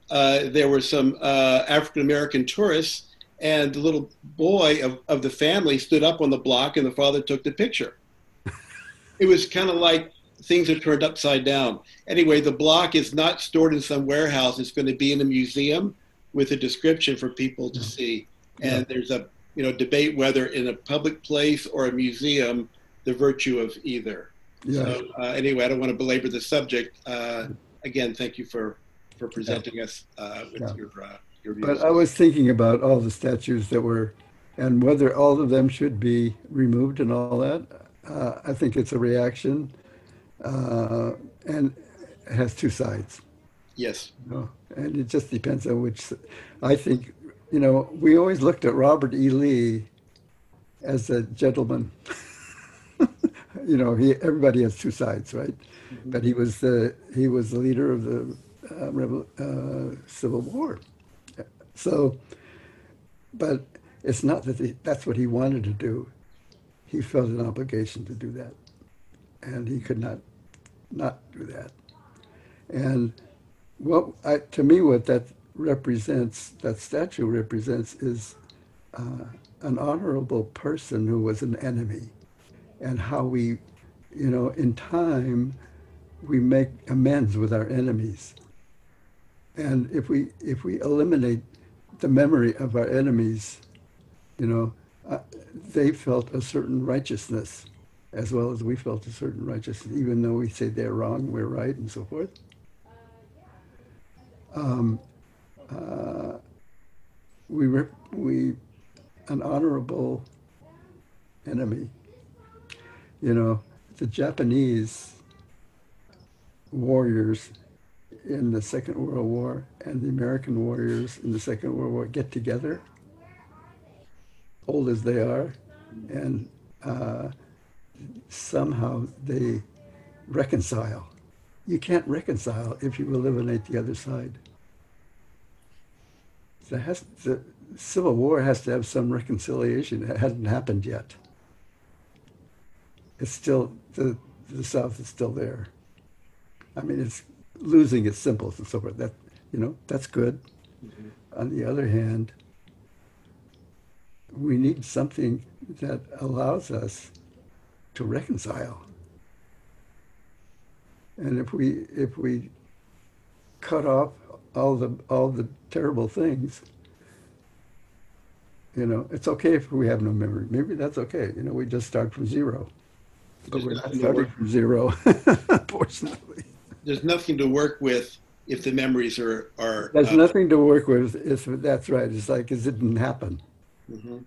uh, there were some uh, African American tourists, and the little boy of, of the family stood up on the block, and the father took the picture. It was kind of like things are turned upside down. Anyway, the block is not stored in some warehouse. It's going to be in a museum with a description for people to see. And yeah. there's a you know debate whether in a public place or a museum, the virtue of either. Yeah. So uh, anyway, I don't want to belabor the subject. Uh, again, thank you for for presenting us uh, with yeah. your uh, your views. But I was thinking about all the statues that were, and whether all of them should be removed and all that. Uh, I think it's a reaction, uh, and it has two sides. Yes. You know? And it just depends on which. I think, you know, we always looked at Robert E. Lee as a gentleman. You know, he everybody has two sides, right? Mm-hmm. But he was the he was the leader of the uh, Rebel, uh, Civil War. So, but it's not that he, that's what he wanted to do. He felt an obligation to do that, and he could not not do that. And what I, to me, what that represents, that statue represents, is uh, an honorable person who was an enemy, and how we, you know, in time, we make amends with our enemies. And if we if we eliminate the memory of our enemies, you know, uh, they felt a certain righteousness, as well as we felt a certain righteousness, even though we say they're wrong, we're right, and so forth. Um, uh, we were we an honorable enemy. You know, the Japanese warriors in the Second World War and the American warriors in the Second World War get together, old as they are, and uh, somehow they reconcile. You can't reconcile if you eliminate the other side. There has, the Civil War has to have some reconciliation. It hasn't happened yet. It's still, the, the South is still there. I mean, it's losing its symbols and so forth. That, you know, that's good. Mm-hmm. On the other hand, we need something that allows us to reconcile. And if we if we cut off all the all the terrible things, you know, it's okay if we have no memory. Maybe that's okay. You know, we just start from zero. But we're not starting from zero, unfortunately. There's nothing to work with if the memories are are. There's uh, nothing to work with if that's right. It's like it didn't happen. Mm-hmm.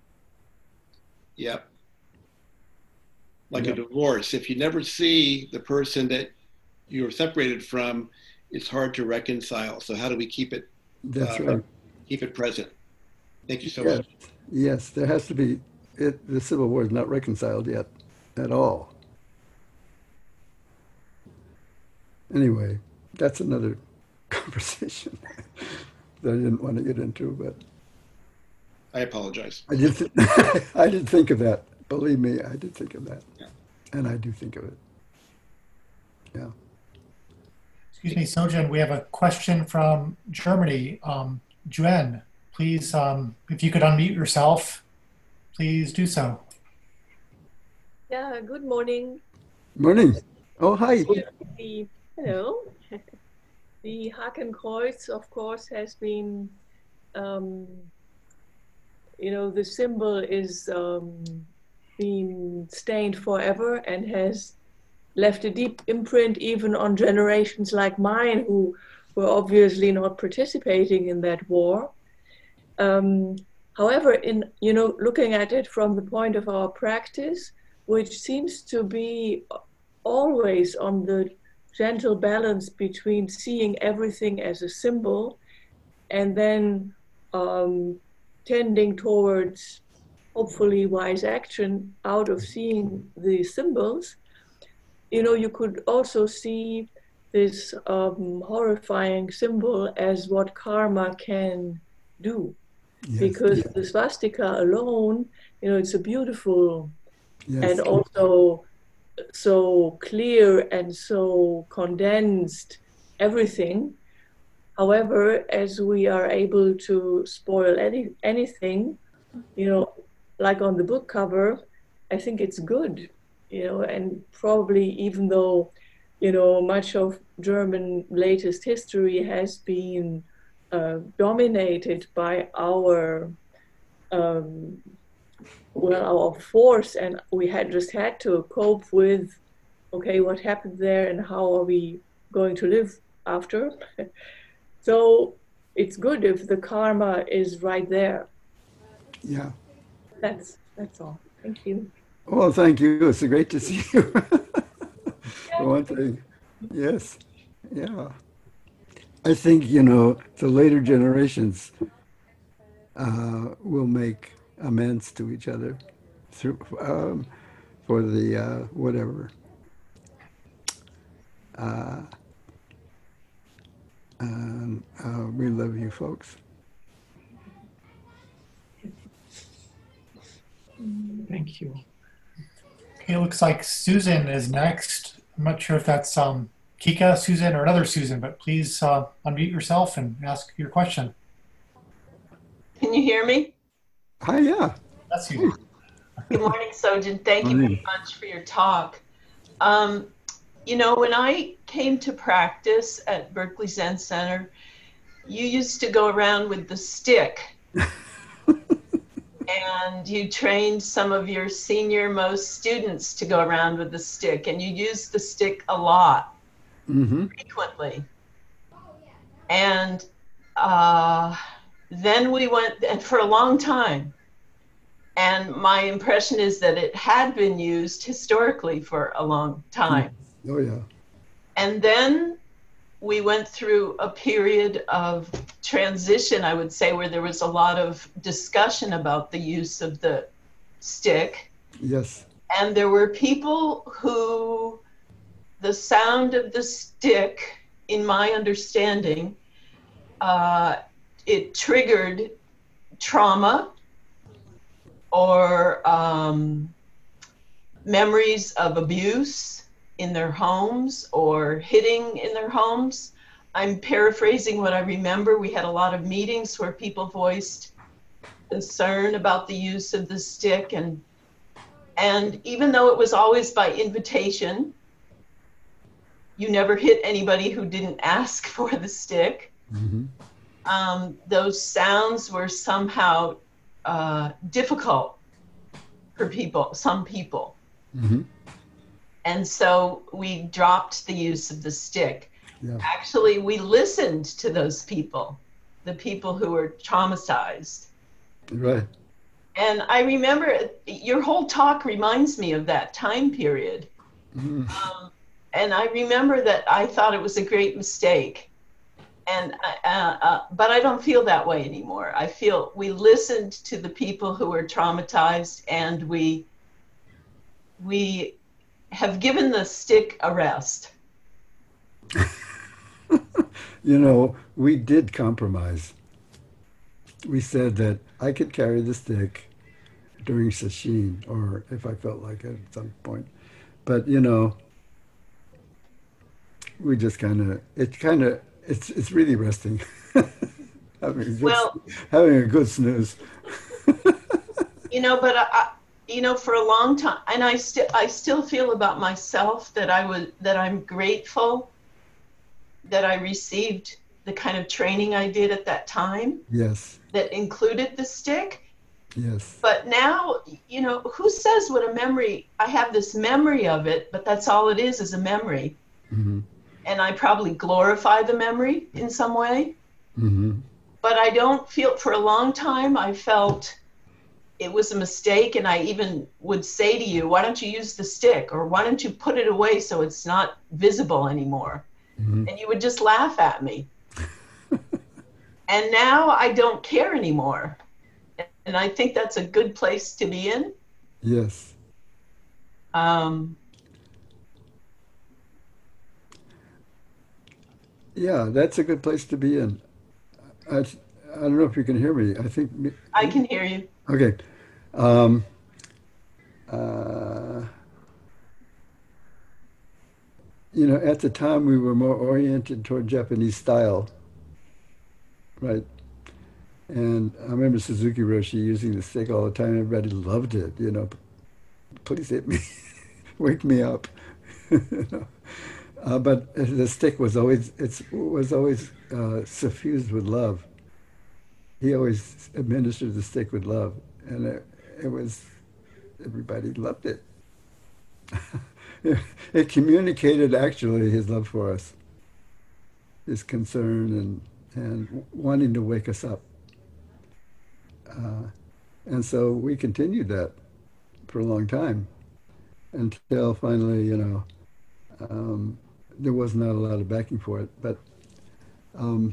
Yep. Like Yep. a divorce, if you never see the person that you're separated from, it's hard to reconcile. So how do we keep it? That's uh, right. Keep it present. Thank you so Yes. much. Yes, there has to be. It, the Civil War is not reconciled yet, at all. Anyway, that's another conversation that I didn't want to get into, but I apologize. I did. Th- I did think of that. Believe me, I did think of that, Yeah. and I do think of it. Yeah. Excuse me, Sojin, we have a question from Germany. Um, Juen, please, um, if you could unmute yourself, please do so. Yeah, good morning. Morning. Oh, hi. The, hello. The Hakenkreuz, of course, has been, um, you know, the symbol is um, been stained forever and has left a deep imprint even on generations like mine who were obviously not participating in that war. Um, however, in, you know, looking at it from the point of our practice, which seems to be always on the gentle balance between seeing everything as a symbol and then um, tending towards hopefully wise action out of seeing the symbols, you know, you could also see this um, horrifying symbol as what karma can do. Yes, because yes. The swastika alone, you know, it's a beautiful yes. and also so clear and so condensed everything. However, as we are able to spoil any anything, you know, like on the book cover, I think it's good, you know, and probably even though, you know, much of German latest history has been uh, dominated by our, um, well, our force, and we had just had to cope with, okay, what happened there and how are we going to live after? So it's good if the karma is right there. Yeah. That's that's all. Thank you. Well, thank you. It's great to see you. For one thing. Yes. Yeah. I think, you know, the later generations uh, will make amends to each other through um, for the uh, whatever. Uh, and uh, we love you folks. Thank you. Okay, it looks like Susan is next. I'm not sure if that's um, Kika, Susan, or another Susan, but please uh, unmute yourself and ask your question. Can you hear me? Hi, yeah. That's Susan. Good morning, Sojin. Thank you very much for your talk. Um, you know, when I came to practice at Berkeley Zen Center, you used to go around with the stick. And you trained some of your senior most students to go around with the stick, and you used the stick a lot, mm-hmm. frequently. And uh, then we went, and for a long time, and my impression is that it had been used historically for a long time. Oh, yeah. And then we went through a period of transition, I would say, where there was a lot of discussion about the use of the stick. Yes. And there were people who the sound of the stick, in my understanding, uh, it triggered trauma or um, memories of abuse in their homes or hitting in their homes. I'm paraphrasing what I remember. We had a lot of meetings where people voiced concern about the use of the stick, and and even though it was always by invitation, you never hit anybody who didn't ask for the stick. Mm-hmm. Um, those sounds were somehow uh, difficult for people, some people. Mm-hmm. And so we dropped the use of the stick. Yeah. Actually, we listened to those people, the people who were traumatized. Right. And I remember your whole talk reminds me of that time period. Mm. Um, and I remember that I thought it was a great mistake. And uh, uh, but I don't feel that way anymore. I feel we listened to the people who were traumatized, and we we have given the stick a rest. You know, we did compromise. We said that I could carry the stick during sesshin, or if I felt like it at some point. But, you know, we just kind of, it's kind of, it's it's really resting. having, a good, well, having a good snooze. You know, but I, you know, for a long time, and I still, I still feel about myself that I was, that I'm grateful that I received the kind of training I did at that time. Yes. That included the stick. Yes. But now, you know, who says what a memory, I have this memory of it, but that's all it is, is a memory. Mm-hmm. And I probably glorify the memory in some way. Mm-hmm. But I don't feel, for a long time, I felt it was a mistake, and I even would say to you, why don't you use the stick, or why don't you put it away so it's not visible anymore? Mm-hmm. And you would just laugh at me. And now I don't care anymore. And I think that's a good place to be in. Yes. Um, yeah, that's a good place to be in. I, I don't know if you can hear me. I think... Me, I can hear you. Okay. Um, uh, you know, at the time we were more oriented toward Japanese style, right? And I remember Suzuki Roshi using the stick all the time. Everybody loved it, you know. Please hit me, wake me up. You know? uh, but the stick was always it was always uh, suffused with love. He always administered the stick with love, and it, it was everybody loved it. It communicated actually his love for us, his concern, and and wanting to wake us up. Uh, and so we continued that for a long time until finally, you know, um, there was not a lot of backing for it. But um,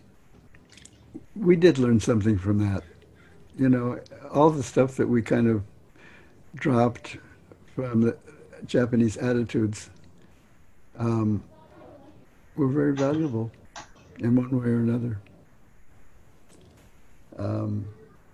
we did learn something from that. You know, all the stuff that we kind of dropped from the Japanese attitudes um, were very valuable in one way or another. Um,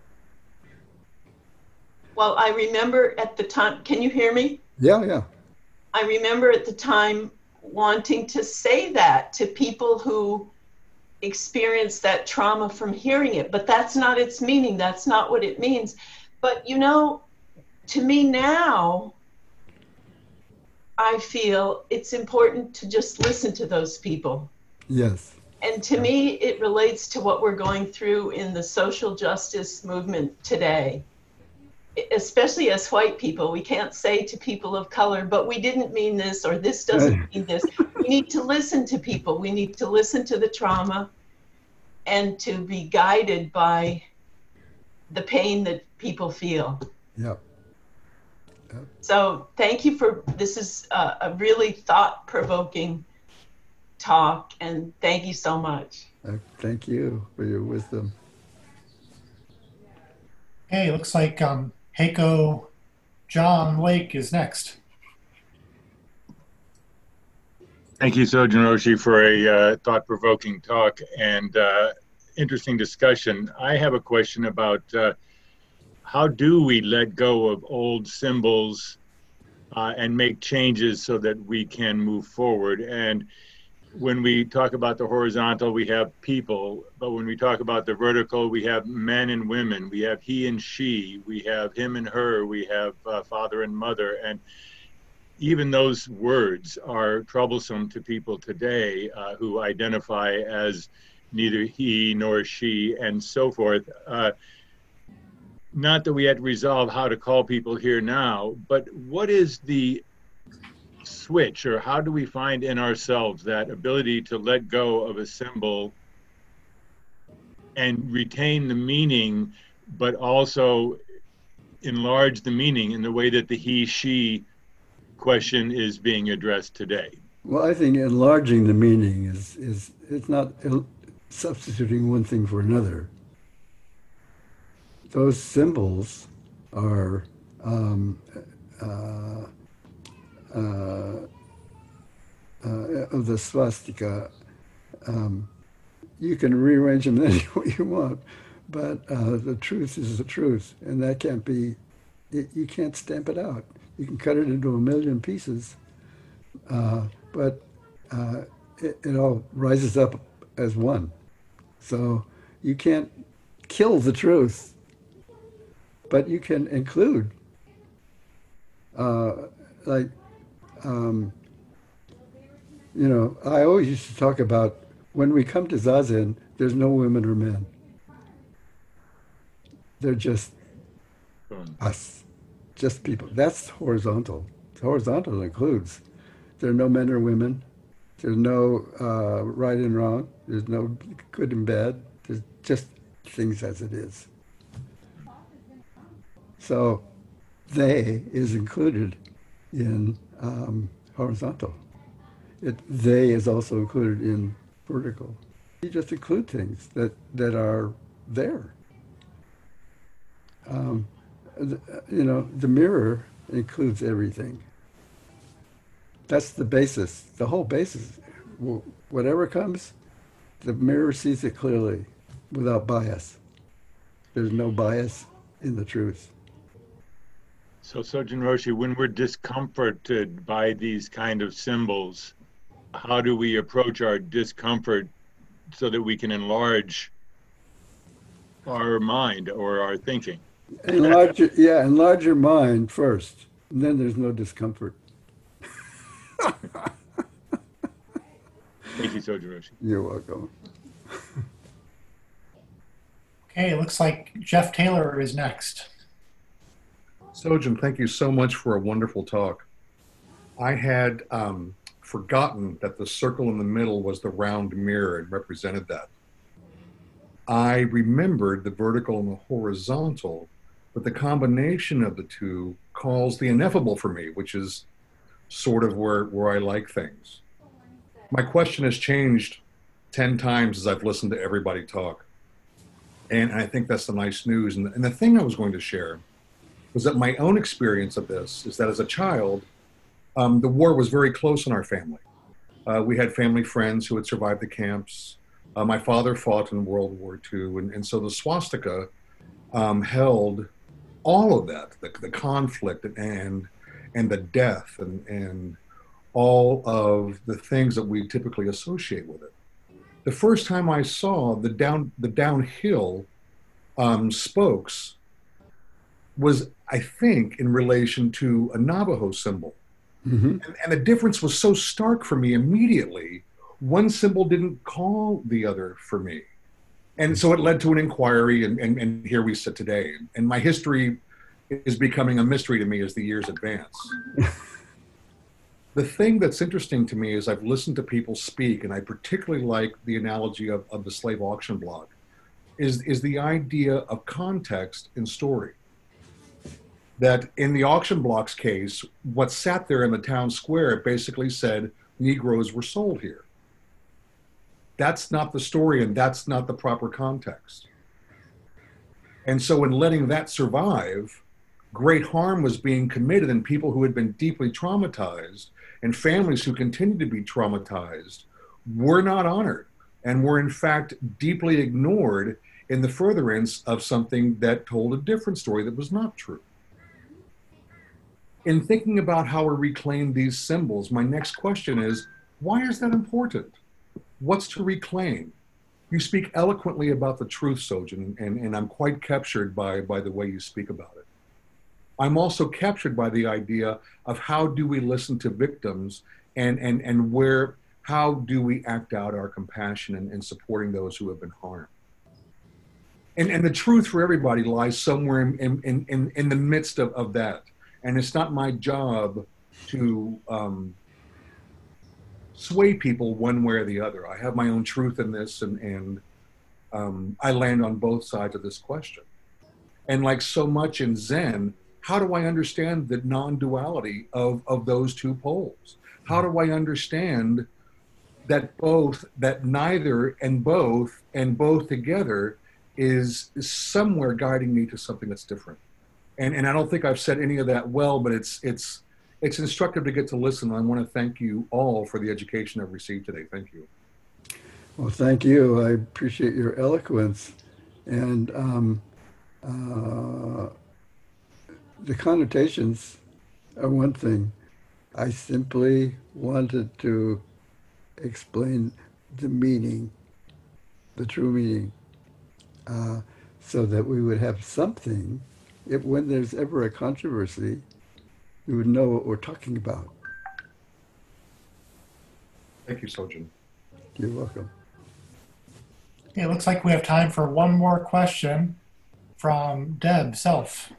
Well, I remember at the time, can you hear me? yeah, yeah. I remember at the time wanting to say that to people who experience that trauma from hearing it, but that's not its meaning. That's not what it means. But you know, to me now, I feel it's important to just listen to those people. Yes. And to me, it relates to what we're going through in the social justice movement today. Especially as white people, we can't say to people of color, but we didn't mean this, or this doesn't mean this. We need to listen to people. We need to listen to the trauma and to be guided by the pain that people feel. Yeah. So thank you for, this is a, a really thought-provoking talk, and thank you so much. Uh, thank you for your wisdom. Hey, looks like um, Heiko John Lake is next. Thank you, Sojin Roshi, for a uh, thought-provoking talk and uh, interesting discussion. I have a question about uh, how do we let go of old symbols uh, and make changes so that we can move forward? And when we talk about the horizontal, we have people, but when we talk about the vertical, we have men and women, we have he and she, we have him and her, we have uh, father and mother, and even those words are troublesome to people today uh, who identify as neither he nor she and so forth. Uh, not that we had to resolve how to call people here now, but what is the switch, or how do we find in ourselves that ability to let go of a symbol and retain the meaning, but also enlarge the meaning in the way that the he, she question is being addressed today? Well, I think enlarging the meaning is, is it's not substituting one thing for another. Those symbols are um, uh, uh, uh, of the swastika. Um, you can rearrange them any way you want, but uh, the truth is the truth, and that can't be, it, you can't stamp it out. You can cut it into a million pieces, uh, but uh, it, it all rises up as one. So you can't kill the truth, but you can include, uh, like, um, you know, I always used to talk about when we come to Zazen, there's no women or men. They're just us, just people. That's horizontal. Horizontal includes, there are no men or women. There's no uh, right and wrong. There's no good and bad. There's just things as it is. So they is included in um, horizontal. It, they is also included in vertical. You just include things that, that are there. Um, the, you know, the mirror includes everything. That's the basis, the whole basis. Whatever comes, the mirror sees it clearly without bias. There's no bias in the truth. So, Sojin Roshi, when we're discomforted by these kind of symbols, how do we approach our discomfort so that we can enlarge our mind or our thinking. Enlarge your, yeah, enlarge your mind first, and then there's no discomfort. Thank you, Sojun Roshi. You're welcome. Okay, it looks like Jeff Taylor is next. Sojun, thank you so much for a wonderful talk. I had um, forgotten that the circle in the middle was the round mirror and represented that. I remembered the vertical and the horizontal, but the combination of the two calls the ineffable for me, which is sort of where, where I like things. My question has changed ten times as I've listened to everybody talk. And I think that's the nice news. And, and the thing I was going to share was that my own experience of this is that as a child, um, the war was very close in our family. Uh, we had family friends who had survived the camps. Uh, my father fought in World War Two. And, and so the swastika um, held all of that, the, the conflict and, and the death and, and all of the things that we typically associate with it. The first time I saw the down the downhill um, spokes was, I think, in relation to a Navajo symbol. Mm-hmm. and, and the difference was so stark for me immediately. One symbol didn't call the other for me. And so it led to an inquiry, and, and, and here we sit today. And my history is becoming a mystery to me as the years advance. The thing that's interesting to me is I've listened to people speak, and I particularly like the analogy of, of the slave auction block, is, is the idea of context in story. That in the auction block's case, what sat there in the town square basically said Negroes were sold here. That's not the story, and that's not the proper context. And so in letting that survive, great harm was being committed, and people who had been deeply traumatized and families who continued to be traumatized were not honored and were in fact deeply ignored in the furtherance of something that told a different story that was not true. In thinking about how we reclaim these symbols, my next question is, why is that important? What's to reclaim? You speak eloquently about the truth, Sojun, and, and I'm quite captured by, by the way you speak about it. I'm also captured by the idea of how do we listen to victims and, and, and where, how do we act out our compassion in, in supporting those who have been harmed. And, and the truth for everybody lies somewhere in, in, in, in the midst of, of that. And it's not my job to um, sway people one way or the other. I have my own truth in this, and, and um, I land on both sides of this question. And like so much in Zen, how do I understand the non-duality of, of those two poles? How do I understand that both, that neither and both and both together is, is somewhere guiding me to something that's different? And, and I don't think I've said any of that well, but it's, it's, it's instructive to get to listen. I want to thank you all for the education I've received today. Thank you. Well, thank you. I appreciate your eloquence. And um, uh, the connotations are one thing. I simply wanted to explain the meaning, the true meaning, uh, so that we would have something, if when there's ever a controversy, we would know what we're talking about. Thank you, Sojun. You're welcome. Okay, it looks like we have time for one more question from Deb Self.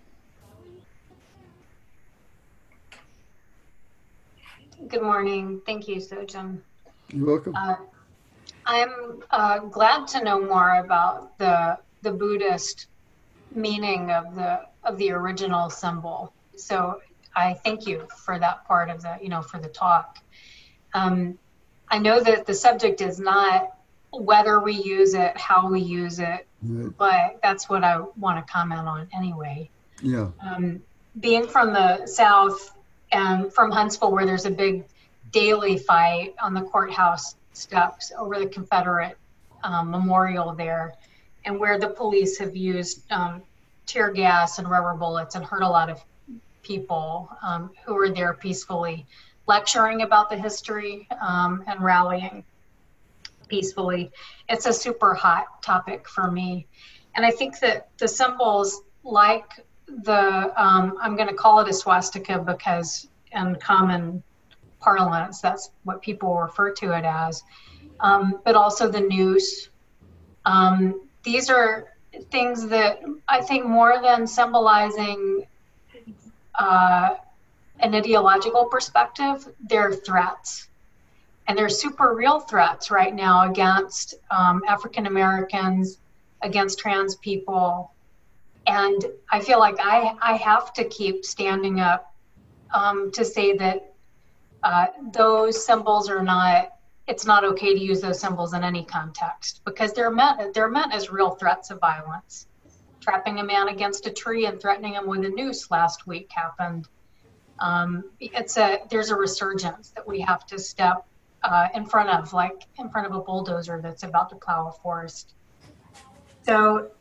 Good morning. Thank you, Sojun. You're welcome. Uh, I'm uh, glad to know more about the the Buddhist meaning of the of the original symbol. So I thank you for that part of the, you know, for the talk. Um, I know that the subject is not whether we use it, how we use it, right, but that's what I want to comment on anyway. Yeah. Um, being from the South and from Huntsville, where there's a big daily fight on the courthouse steps over the Confederate um, memorial there, and where the police have used um, tear gas and rubber bullets and hurt a lot of people um, who were there peacefully lecturing about the history um, and rallying peacefully. It's a super hot topic for me. And I think that the symbols like the, um, I'm going to call it a swastika because in common parlance, that's what people refer to it as, um, but also the noose. Um, these are things that I think more than symbolizing uh, an ideological perspective, they're threats. And they're super real threats right now against um, African Americans, against trans people. And I feel like I, I have to keep standing up um, to say that uh, those symbols are not, it's not okay to use those symbols in any context because they're meant, they're meant as real threats of violence. Trapping a man against a tree and threatening him with a noose last week happened. Um, it's a, there's a resurgence that we have to step uh, in front of, like in front of a bulldozer that's about to plow a forest. So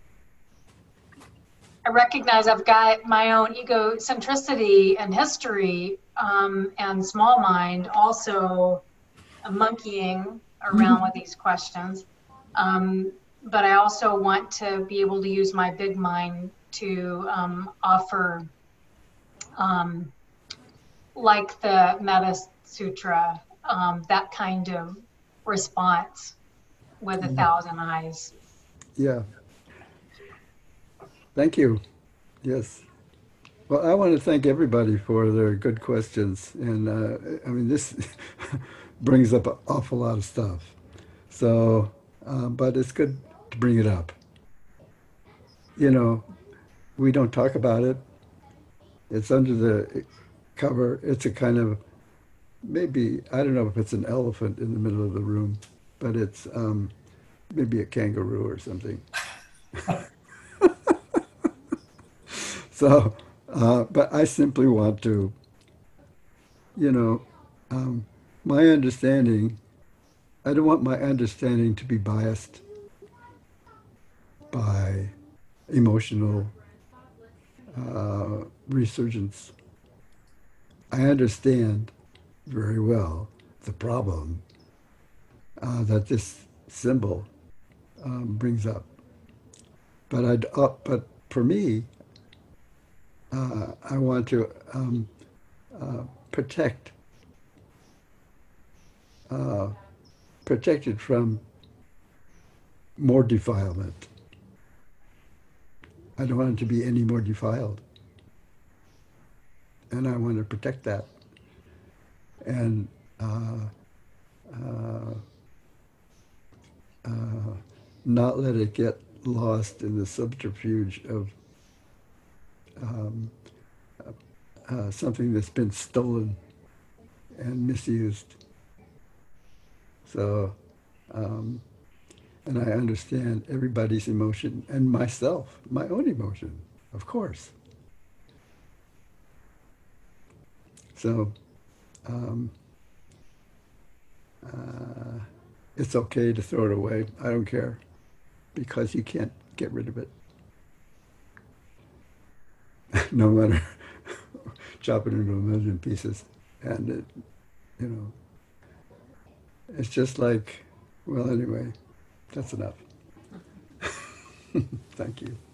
I recognize I've got my own egocentricity and history um, and small mind also monkeying around with these questions. Um, but I also want to be able to use my big mind to um, offer, um, like the Metta Sutra, um, that kind of response with a thousand eyes. Yeah. Thank you. Yes. Well, I want to thank everybody for their good questions. And uh, I mean, this brings up an awful lot of stuff. So, uh, but it's good to bring it up. You know, we don't talk about it. It's under the cover. It's a kind of, maybe, I don't know if it's an elephant in the middle of the room, but it's um, maybe a kangaroo or something. So, uh, but I simply want to, you know, um, my understanding, I don't want my understanding to be biased by emotional uh, resurgence. I understand very well the problem uh, that this symbol um, brings up. But I'd, uh, but for me, uh, I want to um, uh, protect, uh, protect it from more defilement. I don't want it to be any more defiled. And I want to protect that. And uh, uh, uh, not let it get lost in the subterfuge of um, uh, something that's been stolen and misused. So, um, and I understand everybody's emotion and myself, my own emotion, of course. So, um, uh, it's okay to throw it away. I don't care, because you can't get rid of it. No matter, chop it into a million pieces. And it, you know, it's just like, well, anyway, that's enough. Thank you.